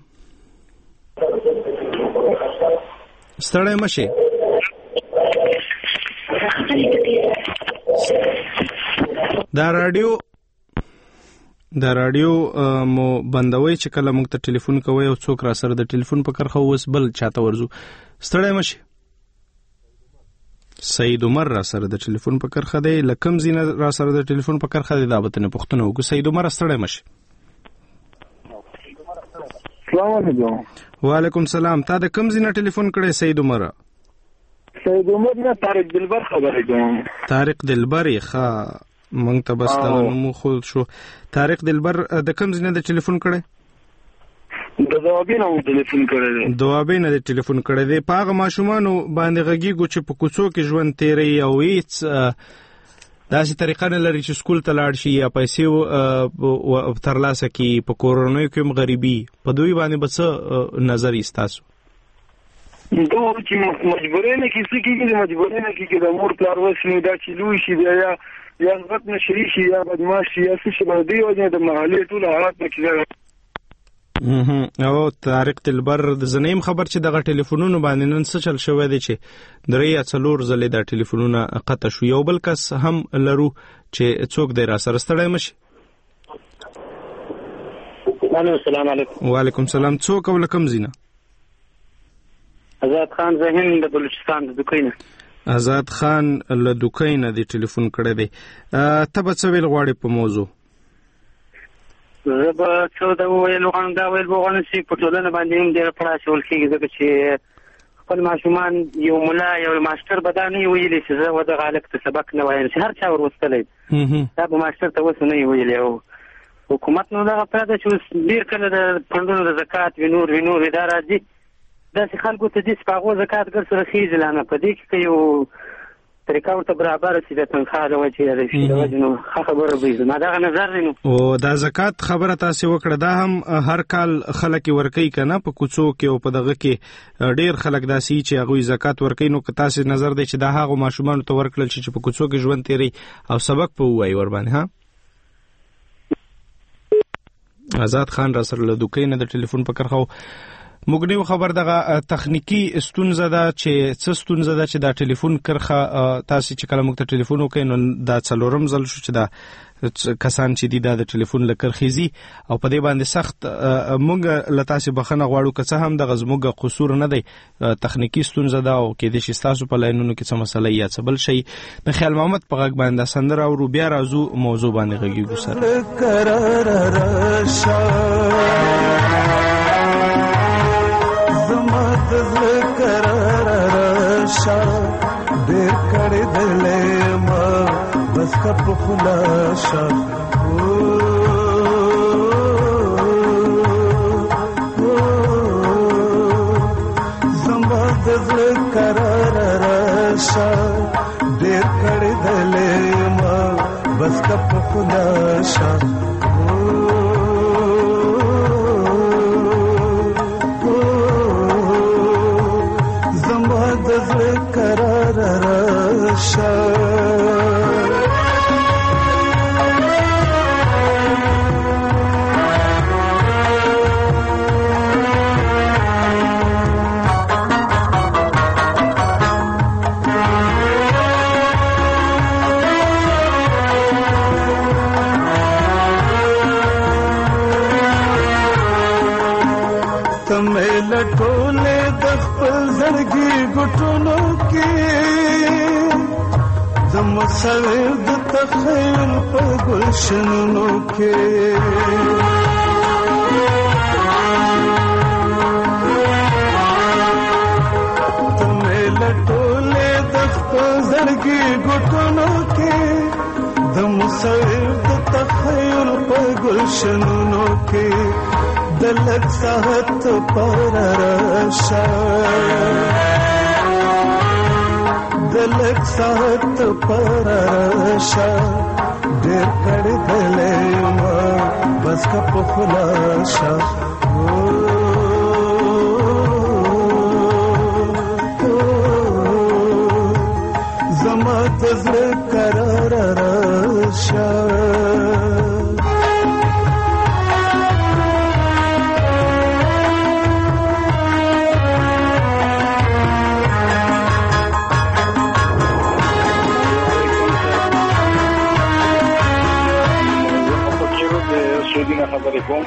ستړی مشي. دا رادیو مو بندوي چې کله موږ ته ټلیفون کوي او څوک را سره د ټلیفون په کرخه اوس بل چاته ورزو. ستړی مشي. سید عمر را سره د ټلیفون په کرخه دی، لکم زینه را سره د ټلیفون په کرخه دی. دا به تنه پښتنه وګ. سید عمر ستړی مشي.
السلام علیکم.
وعلیکم السلام. تا د کم زینه ټلیفون کړی سید عمر؟
سید عمر نه طارق دلبر خبره کوم.
طارق دلبر ښه مونږ ته بس دا نوم خو شو. طارق دلبر د کم زینه د ټلیفون کړی؟
د دوابینه مو ټلیفون کړی دی.
دوابینه د ټلیفون کړی دی. پاغه ماشومانو باندې غږیږي چې په کوڅو کې ژوند تیری او هیڅ داسې طریقه نه لري چې سکول ته لاړ شي یا پیسې ترلاسه کړي. په کورونو کې هم غریبي. په دوی باندې به څه نظر یې ستاسو؟
دو چې مجبورې نه کیږي چې مجبورې نه کیږي د مور پلار وسنی دا چې لوی شي بیا یا غلط نشری شي یا بدمعاش شي یا څه شي باندې وځي د محلي ټول حالات نه کیږي.
او طارق دلبر د زنیم خبر چې دغه ټلیفونونو باندې نن څه چل شوی دی چې 3 یا 4 ځلې د ټلیفونونو قطع شو. یو بل کس هم لرو چې څوک دی را سره. ستړی مشي.
السلام علیکم.
وعلیکم السلام. څوک او لکم زینه؟
آزاد خان زهین د بلوچستان د دوکینه.
آزاد خان له دوکینه دی ټلیفون کړی دی. ته به څه ویل غواړې په موضوع؟
زه به څه د ویل غواړم دا ویل غواړم چې په ټولنه باندې هم ډېره پړه اچول کېږي ځکه چې خپل ماشومان یو ملا یو ماسټر به دا نه ویلي چې زه ودغه هلک ته سبق نه وایم چې هر چا ورلوستلی دا به ماسټر ته اوس نه ویلي. او حکومت نو دغه پړه ده چې اوس ډېر کله د فنډونو د زکات وي نور دا راځي داسې خلکو ته دې چې په هغو زکات ګر سره خېږي لا نه په دې کې که یو طریقه ورته برابره شي د تنخوا د وجې د وجې نو ښه خبره به زما دغه نظر دی. نو
او دا زکات خبره تاسې وکړه دا هم هر کال خلک ورکوي که نه په کوڅو کې او په دغه کې ډېر خلک داسې چې هغوی زکات ورکوي. نو که تاسې نظر دی چې دا هغو ماشومانو ته ورکړل شي چې په کوڅو کې ژوند تیری او سبق په ووایي ورباندې ها؟ آزاد خان را سره له دوکۍ نه د ټلیفون په کرخه موږ نیو خبر دغه تخنیکی ستونزه ده چې څه ستونزه ده چې دا ټلیفون کرخه تاسو چې کله موږ ته ټلیفون وکړئ نو دا څلورم ځل شو چې دا کسان چې دي دا د ټلیفون له کرخیزي او په دې باندې سخت موږ له تاسو بخښنه غواړو که څه هم دغه زموږ قصور نه دی تخنیکی ستونزه ده او کې د شي تاسو په لاینونو کې څه مسله یا څه بل شي. د خیال محمد په غږ باندې سندره او بیا راځو موضوع باندې غږیږو سره.
دیر کړي دلې ما بس کپ خلاصا زما د زړه قرار راشا دیر کړي دلې ما بس کپ خلاصا قرار راشا تمه لټوله د خپل زړګي ګټونو کې زم سوي د تخیل په ګلشنونو کې تمه لټوله د خپل زړګي ګټونو کې زم سوي د تخیل په ګلشنونو کې دلک ساحت پر راشا دلک ساحت پر راشا دیر کړي دلې ما بس کپ خلاصا زما تزر قرار
کوم.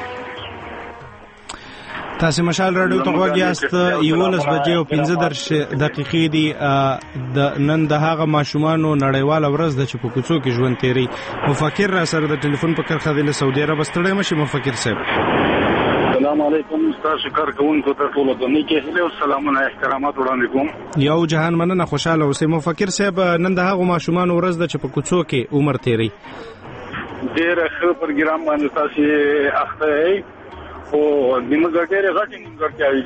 تاسو مشال راډیو ته غوږ یاست. 11 بجې او 15 دقیقې دي. د نن د هغه ماشومانو نړیواله ورځ ده چې په کوڅو کې ژوند تیری. مفکر را سره د ټلیفون په کرخه د سعودي عرب ستړی مشي. مفکر صاحب
السلام علیکم. تاسو کار کوونکو ته ټول د نیکه هیله او سلامونه احترامات وړاندې کوم.
یو جهان مننه خوشاله اوسئ. مفکر صاحب نن د هغه ماشومانو ورځ ده چې په کوڅو کې عمر تیری.
ډېر ښه پروګرام باندې تاسو اخته یې او دموږ ډېر غټي نیمګړتیاوې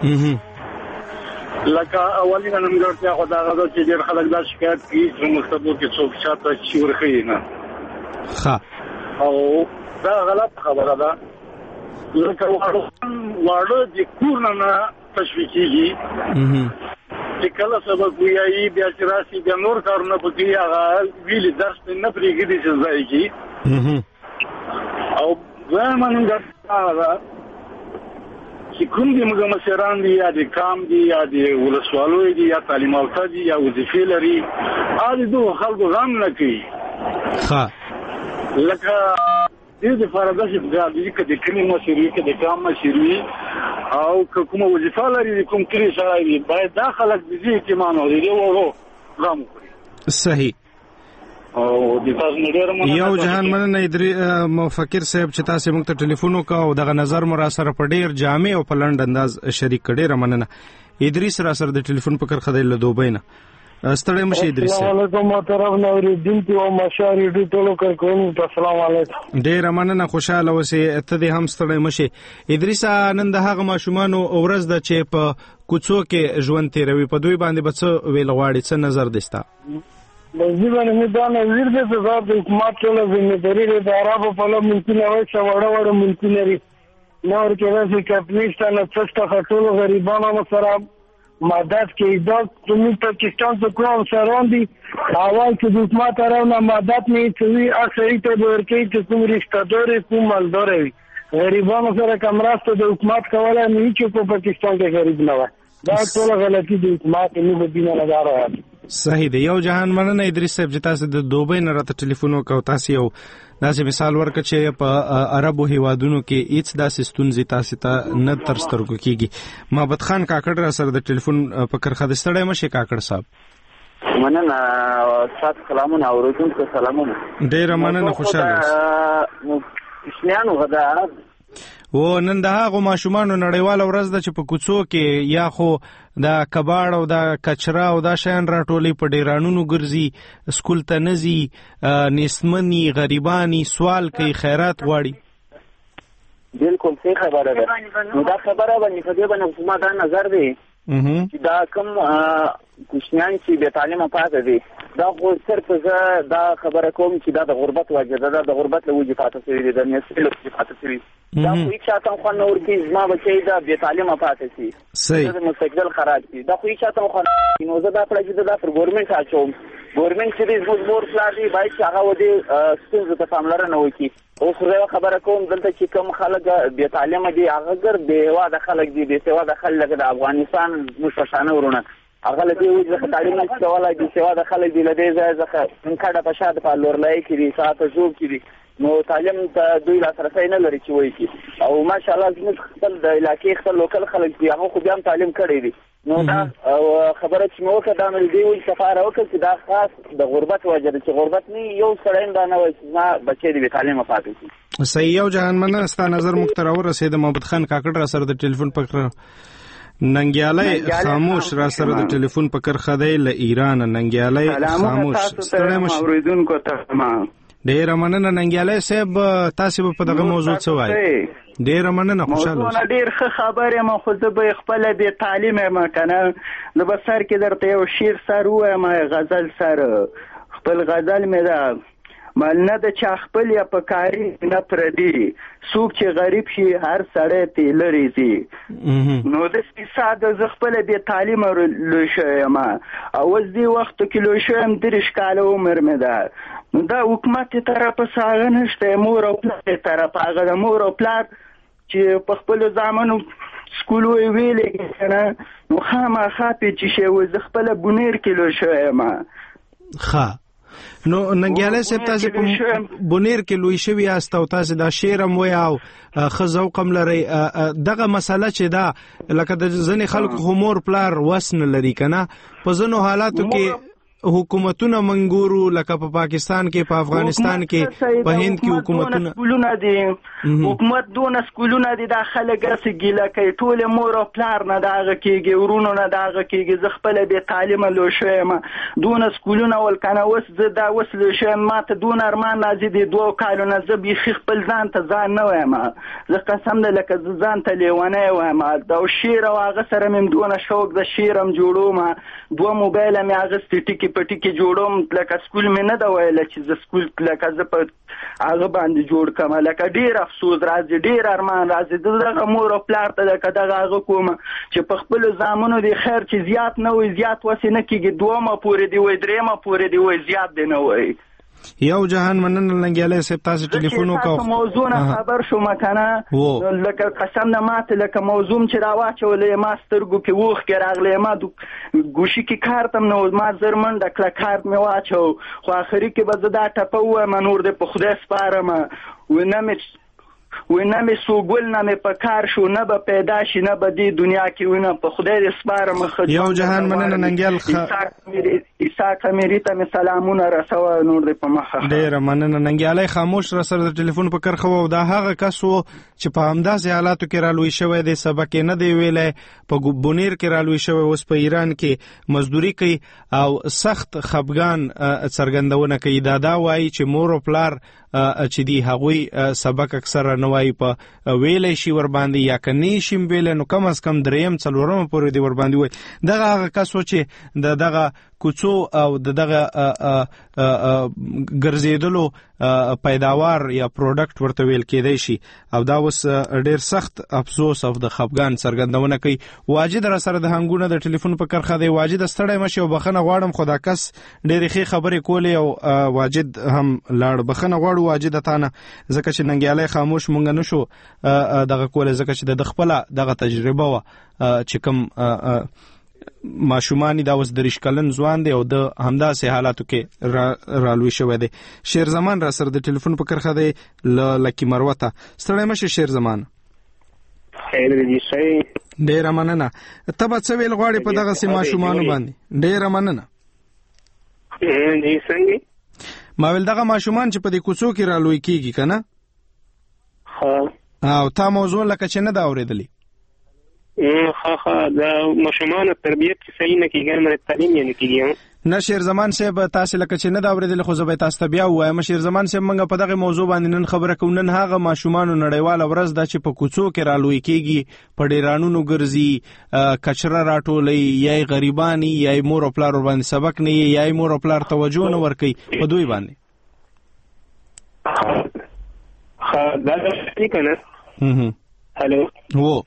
دي. لکه اولینه نیمګړتیا خو دا غواړي چې ډېر خلک دا شکایت کوي چې مستقبل کې څوک چاته چې ورخي نه. او دا غلط خبره ده. لکه واړه د کور نه تشویق کیږي چې کله سبق ویایي بیا چې راشي بیا نور کارونه پکې هغه ویلي درس نه پرېږدي چې ځای کی. او دویمه نیمګړتیا چې کوم دي موږ مشران دي یا د کام دي یا د ولسوالۍ دي یا تعلیم یافته دي یا وظیفې لري هغه دوه خلکو غم نه کوي. لکه دې د فرض چې د دې کلی مشري کې د کام مشري او کومه وظیفه لري کوم کلی سره باید دا خلک د دې اهتمام وکړي او غم کوي.
صحیح.
او د تاسو نه ډیر مننه.
یو جهان مننه مفکر صاحب چې تاسو موږ ته ټلیفون وکاو دغه نظر مو را سره په ډیر جامع او په لنډ انداز شریک کړي. مننه. ادریس را سره د ټلیفون په کر خدای له دوبۍ نه ستړی مشي. ادریس
السلام علیکم محترم نوریدین او مشاري دې ټولو کوم. السلام علیکم.
ډیر مننه خوشاله اوسئ. ته دې هم ستړی مشي. ادریس نن د هغه ماشومانو ورځ ده چې په کوڅو کې ژوند تیروي. په دوی باندې به څه ویل غواړي؟ څه نظر دستا؟
مزيبا نمیدان وزیر دې صاحب د حکومت ټول ذمہداري د عربو په لور ممکن وي چې وړ ممکن لري نور کې راځي کاپیټال نه څه ټول غریبانو سره مدد کوي. دا کومي پاکستان ته کوم سروان دي اول چې د حکومت راونه مدد نه کوي اکثر ته ورکوي چې کوم رشتہ دار کوم مالدار وي. غریبانو سره کمراسته د حکومت کولای نه چې په پاکستان کې غریب نه وي. دا ټول غلطي د حکومت نه بدینه نه راځي.
صحیح دی. یو جهان مننه ادریس صاحب چې تاسو د دوبۍ نه راته ټلیفون وکاو. تاسو یو داسې مثال ورکړ چې په عربو هیوادونو کې هیڅ داسې ستونزې تاسو ته نه تر سترګو کیږي. محمد خان کاکړ را سره د ټلیفون په کرخه د ستړی مشي. کاکړ صاحب
مننه. تاسو سلامونه اوریدونکو سلامونه.
ډیر مننه خوشاله.
اسنیانو غدا
و نن د هغه ماشومانو نړیواله ورځ ده چې په کوڅو کې یا خو د کباړ او د کچرا او د شین راټولې په ډیرانونو ګرځي سکول ته نزي نسمنی غریبانی سوال کوي خیرات غواړي.
بالکل صحیح خبره ده. نو دا خبره باندې په دې باندې حکومت دا نظر دی چې دا کوم کوشنیان چې به تعلیم پاتې دي دا خو صرف زه دا خبره کوم چې دا د غربت وجه ده. د غربت له وجې پاتې شوي دي د نسل له وجې پاتې شوي دا خو هیڅ چاته خو نه ورکوي زما بچی دا بې تعلیمه پاتې شي د مستقبل خراب شي. دا خو هیڅ چاته خو نه. نو زه دا پړه چې دا پر ګورمنټ اچوم. ګورمنټ چې د زموږ مور پلار دی باید چې هغه ودې ستونزو ته پاملرنه وکړي. اوس زه خبره کوم دلته چې کوم خلک بې تعلیمه دي هغه ګر بې سواده خلک دي. بې سواده خلک د افغانستان زموږ پښتانه ورونه هغه له دې وجې څخه تعلیم نشي کولی. بې سواده خلک دي له دې ځایه څخه کډه په شاته په لورلایي کې دي ساعته ژوب کې دي. نو تعلیم ته دوی لاسرسی نه لري چې وایي کړي. او ماشاءالله زموږ خپل د علاقې خپل لوکل خلک دي هغه خو بیا هم تعلیم کړی دي. نو دا خبره چې مې وکړه دا مې دې وایي سفاره وکړه چې دا خاص د غربت وجه ده چې غربت نه یو سړی دا نه وایي چې زما بچی دې بې تعلیمه پاتې شي.
صحیح. یو جهان مننه. ستا نظر موږ ته راورسېد. محمد خان کاکړ را سره د ټلیفون په ننګیالی خاموش را سره د ټلیفون په کرخه دی له ایران. ننګیالی خاموش ستړی مشي.
اوریدونکو ته
ډیر مننه. ننګیالی صاحب تاسو په دغه موضوع څه وایي؟ ډیر مننه خوشاله اوسئ.
ډیر ښه خبره ما خو زه به خپل به تعلیم ما کنه د بسر کې درته یو شعر سر وایم غزل سر خپل غزل مې ده مال نه د چا خپل یا په کاری نه پردي څوک چې غریب شي هر سړی ته لري زی. نو د ساده ز خپل به تعلیم لوي شوم او اوس دی وخت کې لوي شوم درش کال عمر مې ده. نو دا حکومت طرف ساغه نشته مور او پلار طرف هغه د مور او پلار چې په خپل ځامنو سکولو ویلې کنه نو خامخا په چې شی و ز خپل بونیر کې لوي شوم.
ښه نو ننګیالی صاحب تاسې په بونیر کې لوی شوي یاست او تاسې دا شعر هم وایي او ښه ذوق هم لرئ. دغه مسله چې دا لکه د ځینې خلکو خو مور پلار وس نه لري که نه، په ځینو حالاتو کې حکومتونه منګورو لکه په پاکستان کې، په افغانستان کې، په هند کې حکومتونه
سکولونه دي، حکومت دونه سکولونه دي، دا خلک هسې ګیله کوي. ټولې مور او پلار نه د هغه کېږي، ورونو نه د هغه کېږي. زه خپله بې تعلیمه لوی شوی یم، دونه سکولونه ول که نه. اوس زه دا اوس لوی شوی یم، ما ته دونه ارمان راځي د 2 کالو نه. زه بیخي خپل ځان ته ځان نه وایم، زه قسم دی لکه زه ځان ته لیونی وایم. دا شعر او هغه سره مې دونه شوق، زه شعر هم جوړوم، 2 موبایله مې اخیستې ټکي په ټکي جوړوم. لکه سکول مې نه ده ویله چې زه سکول لکه زه په هغه باندې جوړ کړم. لکه ډېر افسوس راځي، ډېر ارمان راځي. دغه مور او پلار ته لکه دغه هغه کوم چې په خپلو زامنو دی خیر چې زیات نه وي، زیات وسې نه کېږي. 2مه پورې دی وایي، 3مه پورې دی وایي، زیات دی نه وایي.
یو جهان مننه ننګیالی صاحب، تاسې ټلیفون وکړو.
موضوع نه خبر شوم که نه، لکه قسم نه ماته لکه موضوع چې راواچولی ما سترګو کې اوښکې راغلی، ما ګوشي کې کارت هم نه و، ما زر منډه کړه کارت مې واچو، خو آخري کې به زه دا ټپه ووایم نور دی په خدای سپارم. نه مې سوګل نه مې په کار شو، نه به پیدا شي نه به دې دنیا کې وینه، په خدای دې سپارم.
یو جهان مننه ننګیال
عیساق امیري ته مې سلامونه رسوه، نور دې په مخه.
ډېره مننه. ننګیالی خاموش را سره د ټلیفون په کرښه و، او دا هغه کس و چې په همداسې حالاتو کې رالوی شوی دی، سبق یې نه دی ویلی، په بونیر کې رالوی شوی، اوس په ایران کې مزدوري کوي او سخت خفګان څرګندونه کوي. دا وایي چې مور او پلار چې دی هغوی سبق اکثره نه وایي، په ویلی شي ورباندې، یا که نه شي ویلی نو کم از کم 3م 4مه پورې دی ورباندې وایي. دغه هغه کس و چې د دغه کوڅو او د دغه ګرځېدلو پیداوار یا پروډکټ ورته ویل کېدی شي، او دا اوس ډېر سخت افسوس او د خفګان څرګندونه کوي. واجد را سره د هنګونه د ټلیفون په کرښه دی. واجد ستړی مشي او بخښنه غواړم، خو دا کس ډېرې ښې خبرې کولې او واجد هم لاړ. بخښنه غواړو واجد ته نه، ځکه چې ننګیالی خاموش مونږ نه شو دغه کولی، ځکه چې د خپله دغه تجربه وه چې کوم ماشومانی دا اوس 30 کلن ځوان دی او د همداسې حالاتو کې رالوی شوی دی. شیر زمان را سره د ټلیفون په کرښه دی له لکي مروته. ستړی مشه شیر زمان. ډېره مننه. ته به څه ویل غواړې په دغسې ماشومانو باندې؟ ډېره مننه. ما ویل دغه ماشومان چې په دې کوڅو کې رالوی کېږي که نه، او تا موضوع لکه چې نه ده اورېدلې؟
د ماشومانو تربیت کې صحیح نه کېږي، نه تعلیم یې نه کېږي.
نه شیر زمان صاحب، تاسې لکه چې نه ده اورېدلې، خو زه به تاسو ته بیا ووایم. شیر زمان صاحب، موږ په دغه موضوع باندې نن خبره کوو. نن هغه ماشومانو نړیواله ورځ ده چې په کوڅو کې رالوی کېږي، په ډیرانونو ګرځي، کچره راټولوي، یا یې غریبان یا یې مور او پلار ورباندې سبق نه یا یې مور او پلار توجه نه ورکوي په دوی باندې.
دا صحیح که نه؟ هلو
و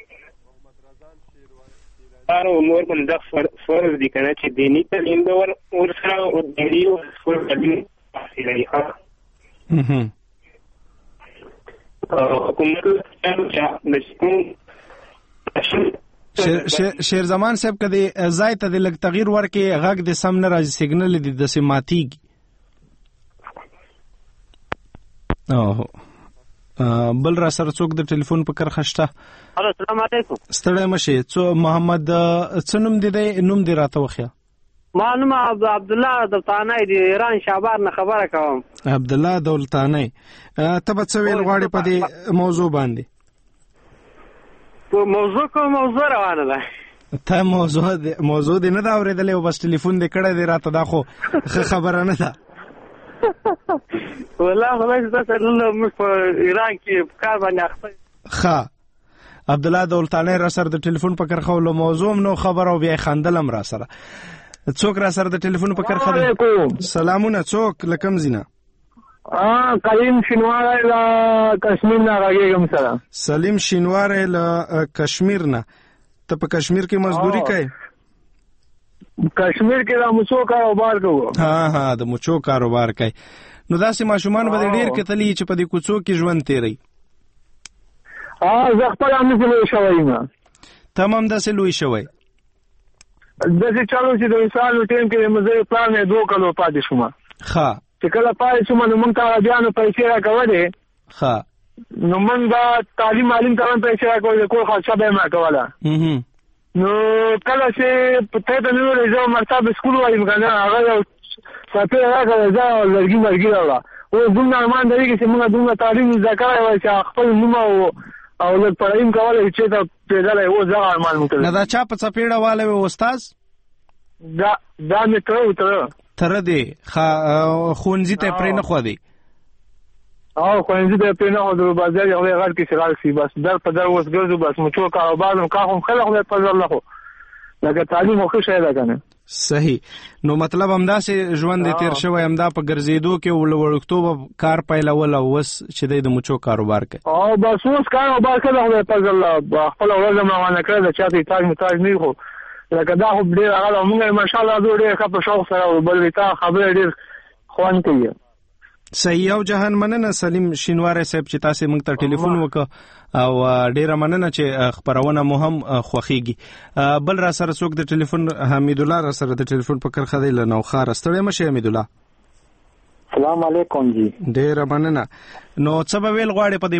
پلار او مور باندې دا فرض دي که نه چې دیني تعلیم به ورسره ورباندې او سکول تعلیم حاصلوي. حکومت
شیر زمان صاحب که د ځای ته د لږ تغییر ورکې، غږ د سم نه راځي، سیګنل دې داسې ماتېږي. بل را سره څوک د ټلیفون په کرښه شته؟
السلام علیکم.
ستړی مشې. محمد څه نوم دی؟ نوم دې راته وښیه.
ما نوم عبدالله دولتانی دی، ایران شهبار نه خبره کوم.
عبدالله دولتانی، ته به څه ویل غواړې په دې موضوع باندې؟
موضوع کوم موضوع روانه ده.
ته موضوع دې نه ده اورېدلې او بس ټلیفون دې کړی دی راته، دا خو ښه خبره نه ده.
والله خدای چې تاسو موږ په ایران کې کار باندې اخته.
ښه، عبدالله دولتانی را سره د ټلیفون په کرښه له موضوع نو خبر او بیا خندلم را سره. څوک را سره د ټلیفون په کرښه دی؟ سلامونه. څوک له کوم ځای نه؟
کریم شینواری له کشمیر نه راغېږم سره.
سلیم شینواری له کشمیر نه. ته په کشمیر کې مزدوري کوې؟
کشمیر کې د مچو کاروبار کوو.
ها د مچو کاروبار کوي. نو داسې ماشومان به ډېر کتلي چې په دې کوڅو کې ژوند تېروي.
زه خپله همداسې لوی شوی یم.
ته هم همداسې لوی شوی؟
داسې چلو چې د مثال ټیم کې د مزه پلان نه 2 کلو پاتې شوم.
ښه
چې کله پای شو نو موږ ته بیا نو پیسې راکولې
ښه
نو موږ دا تعلیم ته پیسې راکولې کول خاصه به ما کوله نو کله چې په ته نو زه مرتبه سکول وایم کنه هغه یو ساتي راغله زه لرګي راوړه او دومره ارمان دی چې موږ دومره تعلیم ذکر وای چې خپل نوم او لږ پړایم کولای چې ته پیدا لای او زه ارمان وکړم
نه دا چا په چپېړه والے و استاد
دا مې تر
دې خونځي ته پرې نه خو دی
او خونځي ته پرې نه خو د بازار یو غړ کې شغال شي بس در په در وس ګرځو بس مو چو کاروبار نو کا هم خلک په پزر نه خو لکه تعلیم خو شه ده کنه
صحیح نو مطلب همدا سه ژوند تیر شوی همدا په ګرځېدو کې ولوړکتوب کار پیلول او وس چې د مچو کاروبار کوي
او بس اوس کاروبار کله خو په ځل خپل ورځ ما نه کړل چې تاسو تاج نه خو لکه دا خو ډیر هغه موږ ماشاءالله ډیر ښه په شوق سره بل تا خبره ډیر خوان کوي
صحیح او جهان مننه سلیم شینواره صاحب چې تاسو موږ ته ټلیفون وکړ او ډیره مننه چې خبرونه مو هم خوخیږي بل را سره څوک د ټلیفون حمید الله را سره د ټلیفون په کرخه دی لنو خار استړی مشه حمید الله
السلام علیکم جی
ډیره مننه نو څه به ویل غواړي په دې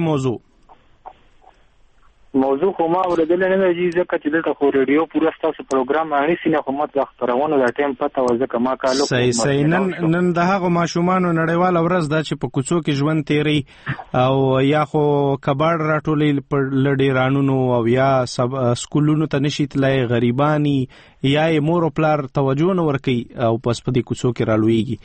موضوع خو ما ورېدل نه دی ځکه چې دلته خو ریډیو پوره ستاسو پروګرام باندې سینه خو مت خبرونه د ټیم پته و ځکه ما کالو
صحیح نن دغه ماشومان نړیوال ورځ دا چې په کوڅو کې ژوند تیری او یا خو کباړ راټولې په لړې رانونو او یا سکولونو ته نشي تلای غریبانی یا مور او پلار توجه نه ورکي او پس په دې کوڅو کې رالويږي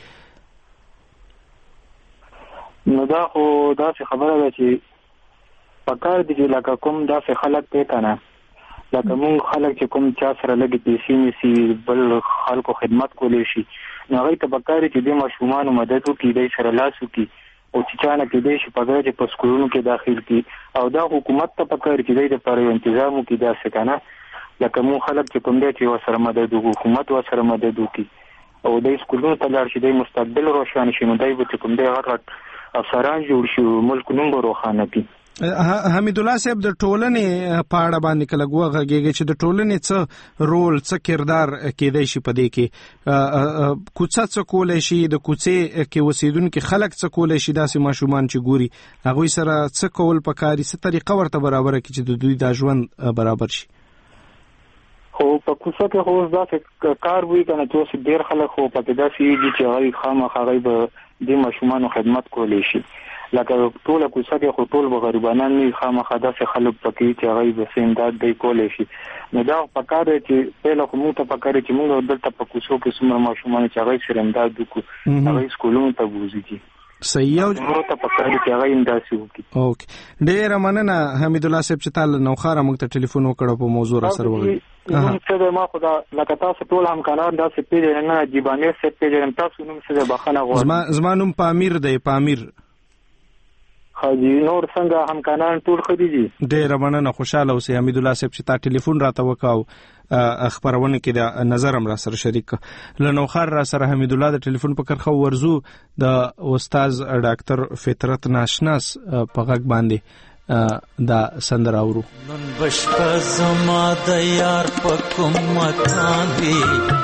نو دا خو دا څه خبره ده چې پکار دي چې لکه کوم داسې خلک دی که نه لکه مونږ خلک چې کوم چا سره لږې پیسې نیسي بل خلکو خدمت کولی شي نو هغوی ته پکار دي چې دې ماشومانو مدد وکړي دی سره لاس وکړي او چې چا نه کېدی شي پکار چې په سکولونو کې داخل کړي او دا حکومت ته پکار چې دی دپاره یو انتظام وکړي داسې که نه لکه مونږ خلک چې کوم دی چې ورسره مدد وکړو حکومت ورسره مدد وکړي او دی سکولونو ته لاړ شي دی مستقبل روښانه شي نو دی به چې کوم دی غټ افسران جوړ شي ملک نوم به روښانه کړي
حمید الله صاحب د ټولنې په اړه باندې کله غوږیږي چې د ټولنې څه رول څه کردار کېدای شي په دې کې کوڅه څه کولای شي د کوڅې کې اوسیدونکو خلک څه کولای شي داسې ماشومان چې ګوري هغه سره څه کول پکاري څه طریقه ورته برابر کړي چې د دوی د ژوند برابر شي
خو په کوڅه کې خو داسې کار وی کنه چې ډېر خلک خو پکې داسې دي چې هغه خامخا به د ماشومانو خدمت کولی شي لکه ټول کوڅه کې خو ټول غریبانان نه خامخا داسې خلک پکې چې هغه به سینداد دی کولی شي نو دا پکار دی چې پهله خو موږ ته پکار دی چې موږ دلته په کوڅو کې څومره ماشومان چې هغه سره امداد وکړو هغه سکولونو ته بوځي
صحیح او
موږ ته پکار دی چې هغه امداد وکړي
اوکې ډېر مننه حمید الله صاحب چې تعالی نو خاره موږ ته ټلیفون وکړو په موضوع را سره وغږی
څه ما خدا لکه تاسو ټول همکاران داسې پیژنئ نه جیبانې څه پیژنئ تاسو نوم څه بخښنه غواړم
زما نوم پامیر دی پامیر
حاجی نور څنګه همکاران ټول خديجي
ډېر مننه خوشاله اوسئ حمید الله صاحب چې تا ټلیفون راته وکاو خبرونه کې د نظر هم را سره شریک لنو خار را سره حمید الله د ټلیفون په کرخه ورزو د استاد ډاکټر فطرت ناشناس په غږ باندې دا سندر اورو
نن بشپا زما د یار په کوم مکان دی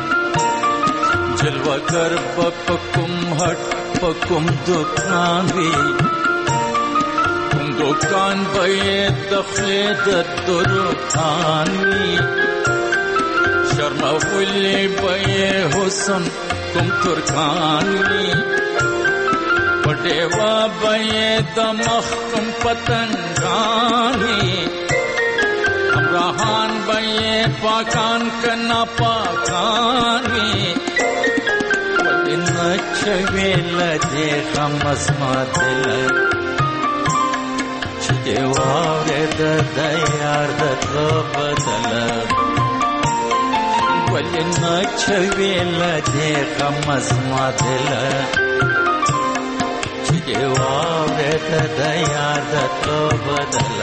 جلوگر په کوم هټ په کوم دکان دی دکان به دخل د دکان وی شرمولی به حسن کوم ترکان وی پټوا به د مخ کوم پتنګان وی امراهان به پاکان کنا پاکان وی ودن چویل دې خمس ما دل دیواره د یار د بدل ولن چویل دې غمز ما دل چې دیواره د یار د بدل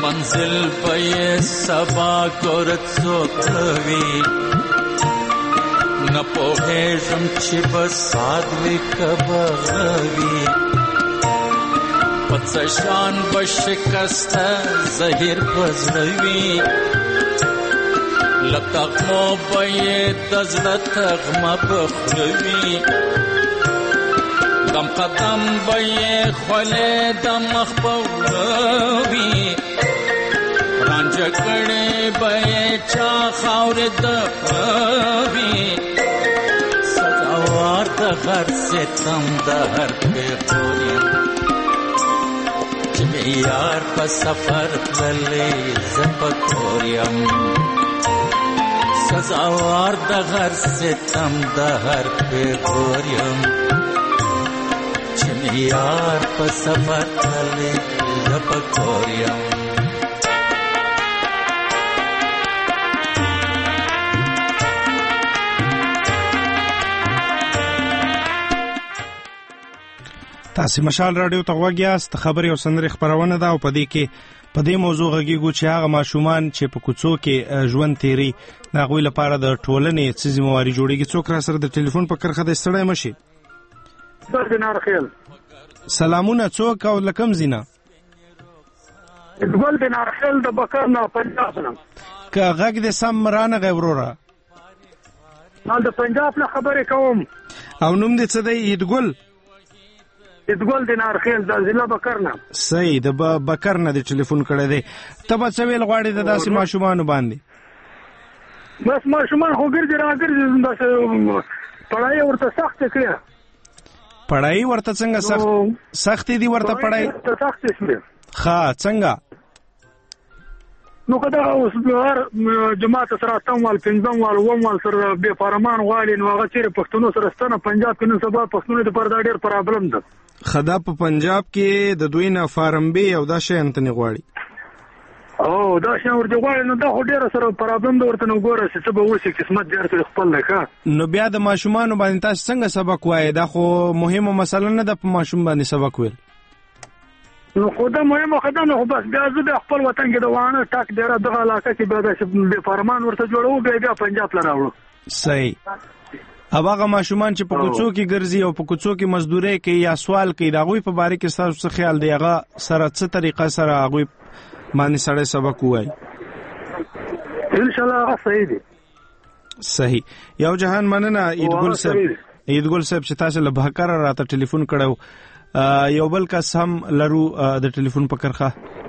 منزل به سبا ګورت څوکوي نه پوهېږم چې به ساد وي که بغوي په څه شان به شکسته زهیر په زړه وي له تغمو به یې د زړه تغمه په خوله وي دم قدم به یې خولې د مخ په وړه وي رانجه کړې به یې چا خاورې د وي سزاوار د هر ستم د هر پېغور یم چې مې یار په سفر تللی زه په کور یم سزاوار د هر ستم د هر پېغور یم چې مې یار په سفر تللی زه په کور یم
تاسو مشال رادیو ته غوږ یاست. خبري او سندري خبرونه ده او په دې کې په دې موضوع غږیږو چې هغه ماشومان چې په کوڅو کې ژوند تیری هغوی لپاره د ټولنې څه ذمہواري جوړیږي. څوک را سره د ټلیفون په کرخه د ستړی مشي.
دینار خیل
سلامونه. څوک او لکم زینا
ګل دینار خیل د بکر نه پنجاب نه
که غږ د سم رانه غوروره
مال د پنجاب نه خبرې کوم.
او نوم دې څه دی؟ ایدګل
ایدګل دینار خیل د ضلع بکر نه.
صحیح د بکر نه د ټلیفون کړی دی. ته به څه ویل غواړې د داسې ماشومانو باندې؟
بس ماشومان خو ګرځي راګرځي بس پړای ورته سخت کړی.
پړای ورته څنګه سخت دي ورته پړای
سخت شي.
ښه څنګه
نو کدا اوس بهر جماعت سره تموال پنځم وال ومال سره به فرمان غواړي نو هغه چیرې پښتون سره ستنه پنجاب کې نن سبا پښتون د پردا ډېر پرابلم ده.
خدا په پنجاب کې د دوی نه فارم بي او دا شی انت نه غواړي
او دا شی ورته غواړي نو دا ډېر سره پرابلم ده ورته نو ګوره چې څه به وشي قسمت دې سره خپل لکه.
نو بیا د ماشومان باندې تاسو څنګه سبق وایي؟ دا خو مهمه مسله نه ده په ماشوم باندې سبق ویل.
نو خدا مهمه خدانه خو بس بیا زه د خپل وطن کې د وانه ټاک ډیره دغه علاقه کې به د فرمان ورته جوړو بیا پنجاب ته راوړو.
صحیح. هغه ماشومان چې په کوڅو کې ګرځي او په کوڅو کې مزدوري کوي یا سوال کوي دا غوي په باره کې تاسو څه خیال دی؟ هغه سره څه طریقه سره هغه باندې سړی سبق وایي؟
ان شاء الله هغه صحیح دی.
صحیح. یو جهان مننه ایدګل صاحب چې تاسو له بهکر راته ټلیفون کړو. یو بل کس هم لرو د ټلیفون په کرخه.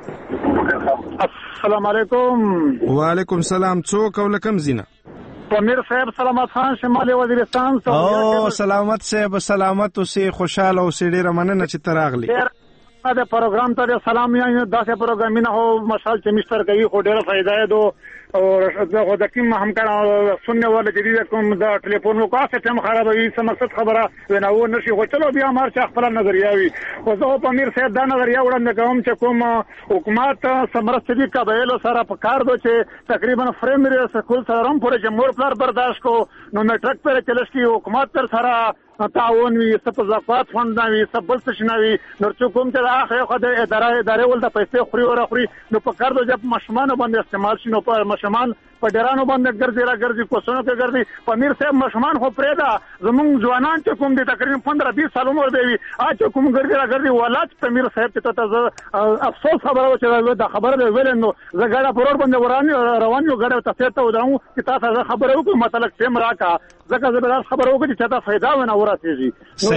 السلام علیکم.
وعلیکم السلام. څوک او لکم زینا؟
پمیر صاحب سلامت خان شمالي وزیرستان.
او سلامت صاحب سلامت اوسې خوشاله اوسې ډیره مننه چې تراغلی.
دا پروګرام ته سلام یې داسې پروګرامینه هو مشال چې مستر کوي خو ډیره فائدہ دو او د کوم هم کار سنne ولا جديده کوم دا ټلیفون وکاسه تم خرابوي سم مقصد خبره وناو نشي خو چلو بیا مار چې خپل نظریاوي او زه په امیر صاحب دا نظریه وړاندې کوم چې کوم حکومت سمرستدي قبایل سره په کار دو چې تقریبا پرایمری سکول سره هم پورې جمهور پلار برداشت کو نو میټرک پر چلش کی حکومت تر سره تعاون وي سپ زکات فند وي سپ بل څه شنوي نو چې کوم چې اخر خو د ادارې ول د پیسې خوري او خوري نو په کار د جب مشمان باندې استعمال شنو په مشمان په ډیرانو باندې ګرځي کوڅونو کې ګرځي. پمیر صاحب مشمان خو پرېدا زموږ ځوانان چې کوم دي تقریبا 15-20 سال عمر دی چې کوم ګرځي ولات پمیر صاحب ته افسوس خبره و چې دا خبره ویل نو زه ګاډه پرور باندې روان یو ګاډه ته ته وداو چې تاسو خبره وکړه مطلب ټیم راکا ځکه زه به خبره وکړم چې دا فائدہ ونه ورسېږي.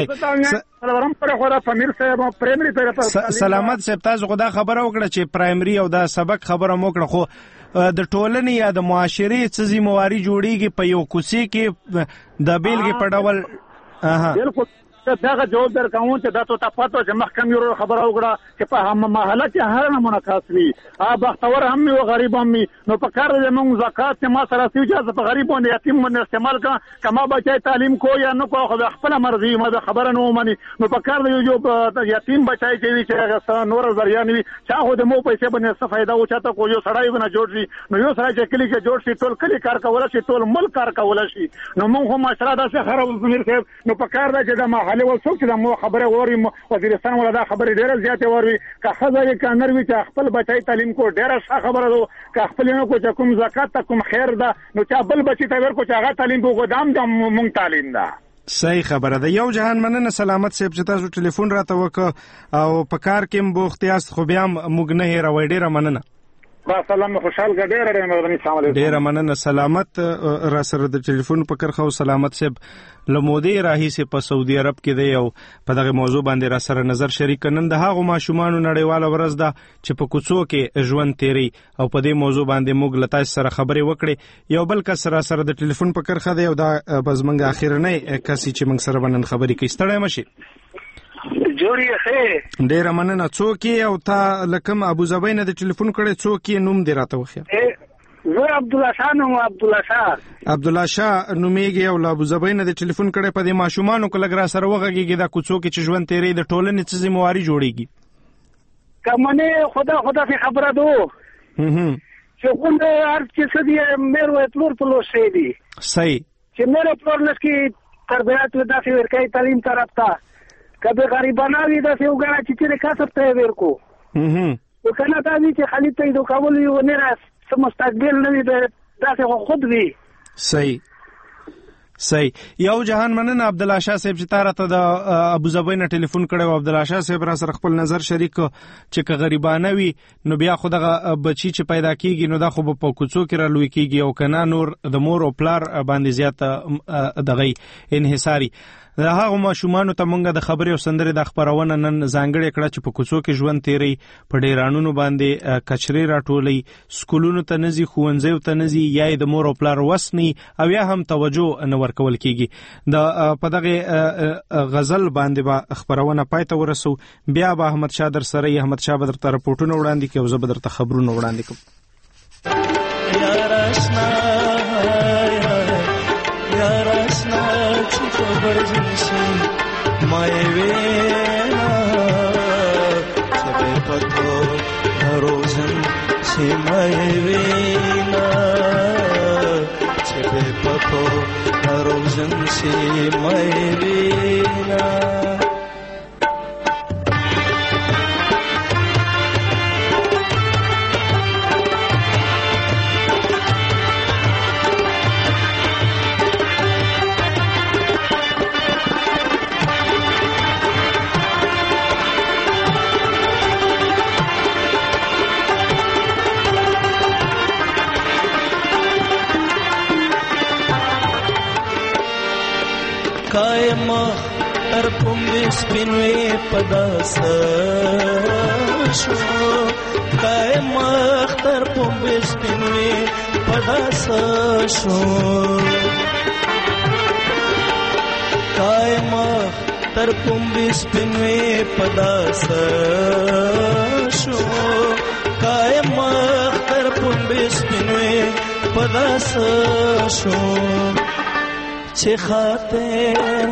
سلامت صاحب تاسو خدا خبره وکړه چې پرایمری او دا سبق خبره مو کړه خو د ټولنې یا د معاشري څه ذمہواري جوړیږي په یو کوڅې کې د بیلګې په ډول.
بالکل داغه جواب درکوم چې دا ته تاسو چې محکمې ورو خبره وکړه چې په هم محله کې هر نمونه کاسوي بختور هم او غریب هم نو په کار دې موږ زکات چې ما سره سوي چې په غریب باندې یتیم باندې استعمال کما بچای تعلیم کو یا نو کو خپل مرزي ما خبره نو مني نو په کار دې یو یتیم بچای چې نور ذریعہ ني چا خو دې مو پیسې باندې څه فائدہ او چاته کو یو سړی باندې جوړ شي نو یو سړی چې کلی کې جوړ شي ټول کلی کار کول شي ټول ملک کار کول شي نو موږ هم مشره دا څه خراب نو په کار دې چې د محله والي ول څوک چې مو خبره ووري وزیرستان ولا دا خبره ډیره زیاته ووري که خزه یې کانر وی چې خپل بچای تعلیم کو ډیره ښه خبره ده که خپل نه کو چې کوم زکات کوم خیر ده نو چې بل بچی ته ورکو چې هغه تعلیم کو ګدام د مونږ تعلیم ده.
صحیح خبره ده. یو جهان مننه سلامت صاحب چې تاسو ټلیفون راته وکړ او په کار کې بوختیاست خو بیا موږ نه هیروي. ډیره مننه.
با سلام خوشحال ګډه ډیره مهرباني. السلام علیکم.
ډیره مننه سلامت را سره د ټلیفون په کرخه او سلامت صاحب لمودي راهي سي په سعودي عرب کې دی او په دغه موضوع باندې را سره نظر شریک نن د هغه ماشومان نړیواله ورځ ده چې په کوڅو کې ژوند تیری او په دې موضوع باندې موږ لتا سره خبرې وکړې. یو بل کس را سره د ټلیفون په کرخه دی او دا بزمنګ اخیرنه کسي چې موږ سره بنن خبرې کوي. ستړی مشي
جوړی ښه.
ډیره مننه. څوک او تا لکم ابو ظبی نه د ټلیفون کړي څوک نوم دی راته وخیا؟
زه عبد الله شاه نوم. عبد الله
شاه نومېږي او ابو ظبی نه د ټلیفون کړي. په دې ماشومانو کله ګرا سره وغږیږي دا کوڅو کې چې ژوند تیری د ټولنې څه ذمہواری جوړیږي.
کمنه خدا په خبره دو چې کوم هر چې څه دی مېر وې پلور پلوسې دي.
صحیح.
چې مېر پلور لسکی تربیات ودا چې ورکې تعلیم طرف ته کبه غریبانه وي دا څه وګړه چې کسب ته ورکو. وکنه دا دي چې خالي ته د کول یو نه راس مستقبل نه وي دا څه خود وي.
صحیح. یو جهان مننه عبد الله شاه صاحب چې تاره ته د ابو ظبی نه ټلیفون کړي او عبد الله شاه صاحب را سره خپل نظر شریک چې که غریبانه وي نو بیا خو دغه بچی چې پیدا کیږي نو دا خو په کوڅو کې را لوي کیږي او کنه نور د مور او پلار باندې زیات دغه انحصاري. دا هغه ماشومان ته مونږه د خبرې او سندرې د خبرونه نن ځانګړې کړه چې په کوڅو کې ژوند تیری په ډیرانونو باندې کچري راټولي سکولونو ته نزي خوونځي ته نزي یا د مور او پلار وسني او یا هم توجه نه ورکول کیږي. د په دغه غزل باندې با خبرونه پاتې ورسو بیا به احمد شاه در سره احمد شاه بدر ته رپورټونه وړاندې کوي او زه بدر ته خبرونه وړاندې کوم.
مای وینا چبه پتو روزن سی مای وینا چبه پتو روزن سی مای وینا कायम तर पुंबिस पिनवे पदास शो कायम तर पुंबिस पिनवे पदास शो कायम तर पुंबिस पिनवे पदास शो कायम तर पुंबिस पिनवे पदास शो چه خاطر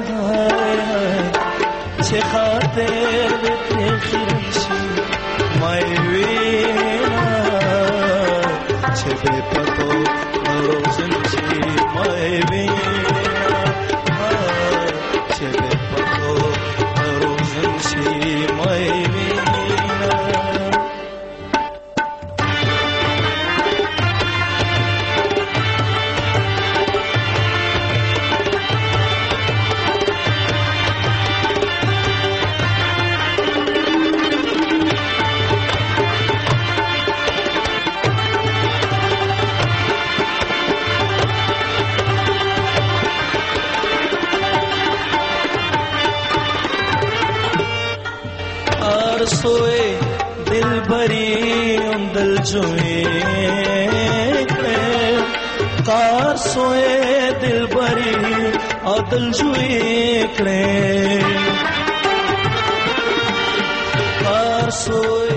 چه خاطر به تخریشی مای وینا چه به پتو روزنشی مای وینا چه به پتو روزنشی مای وینا सोए दिल भरी दिल जुए कार सोए दिल भरी और दिल जुए कार सोए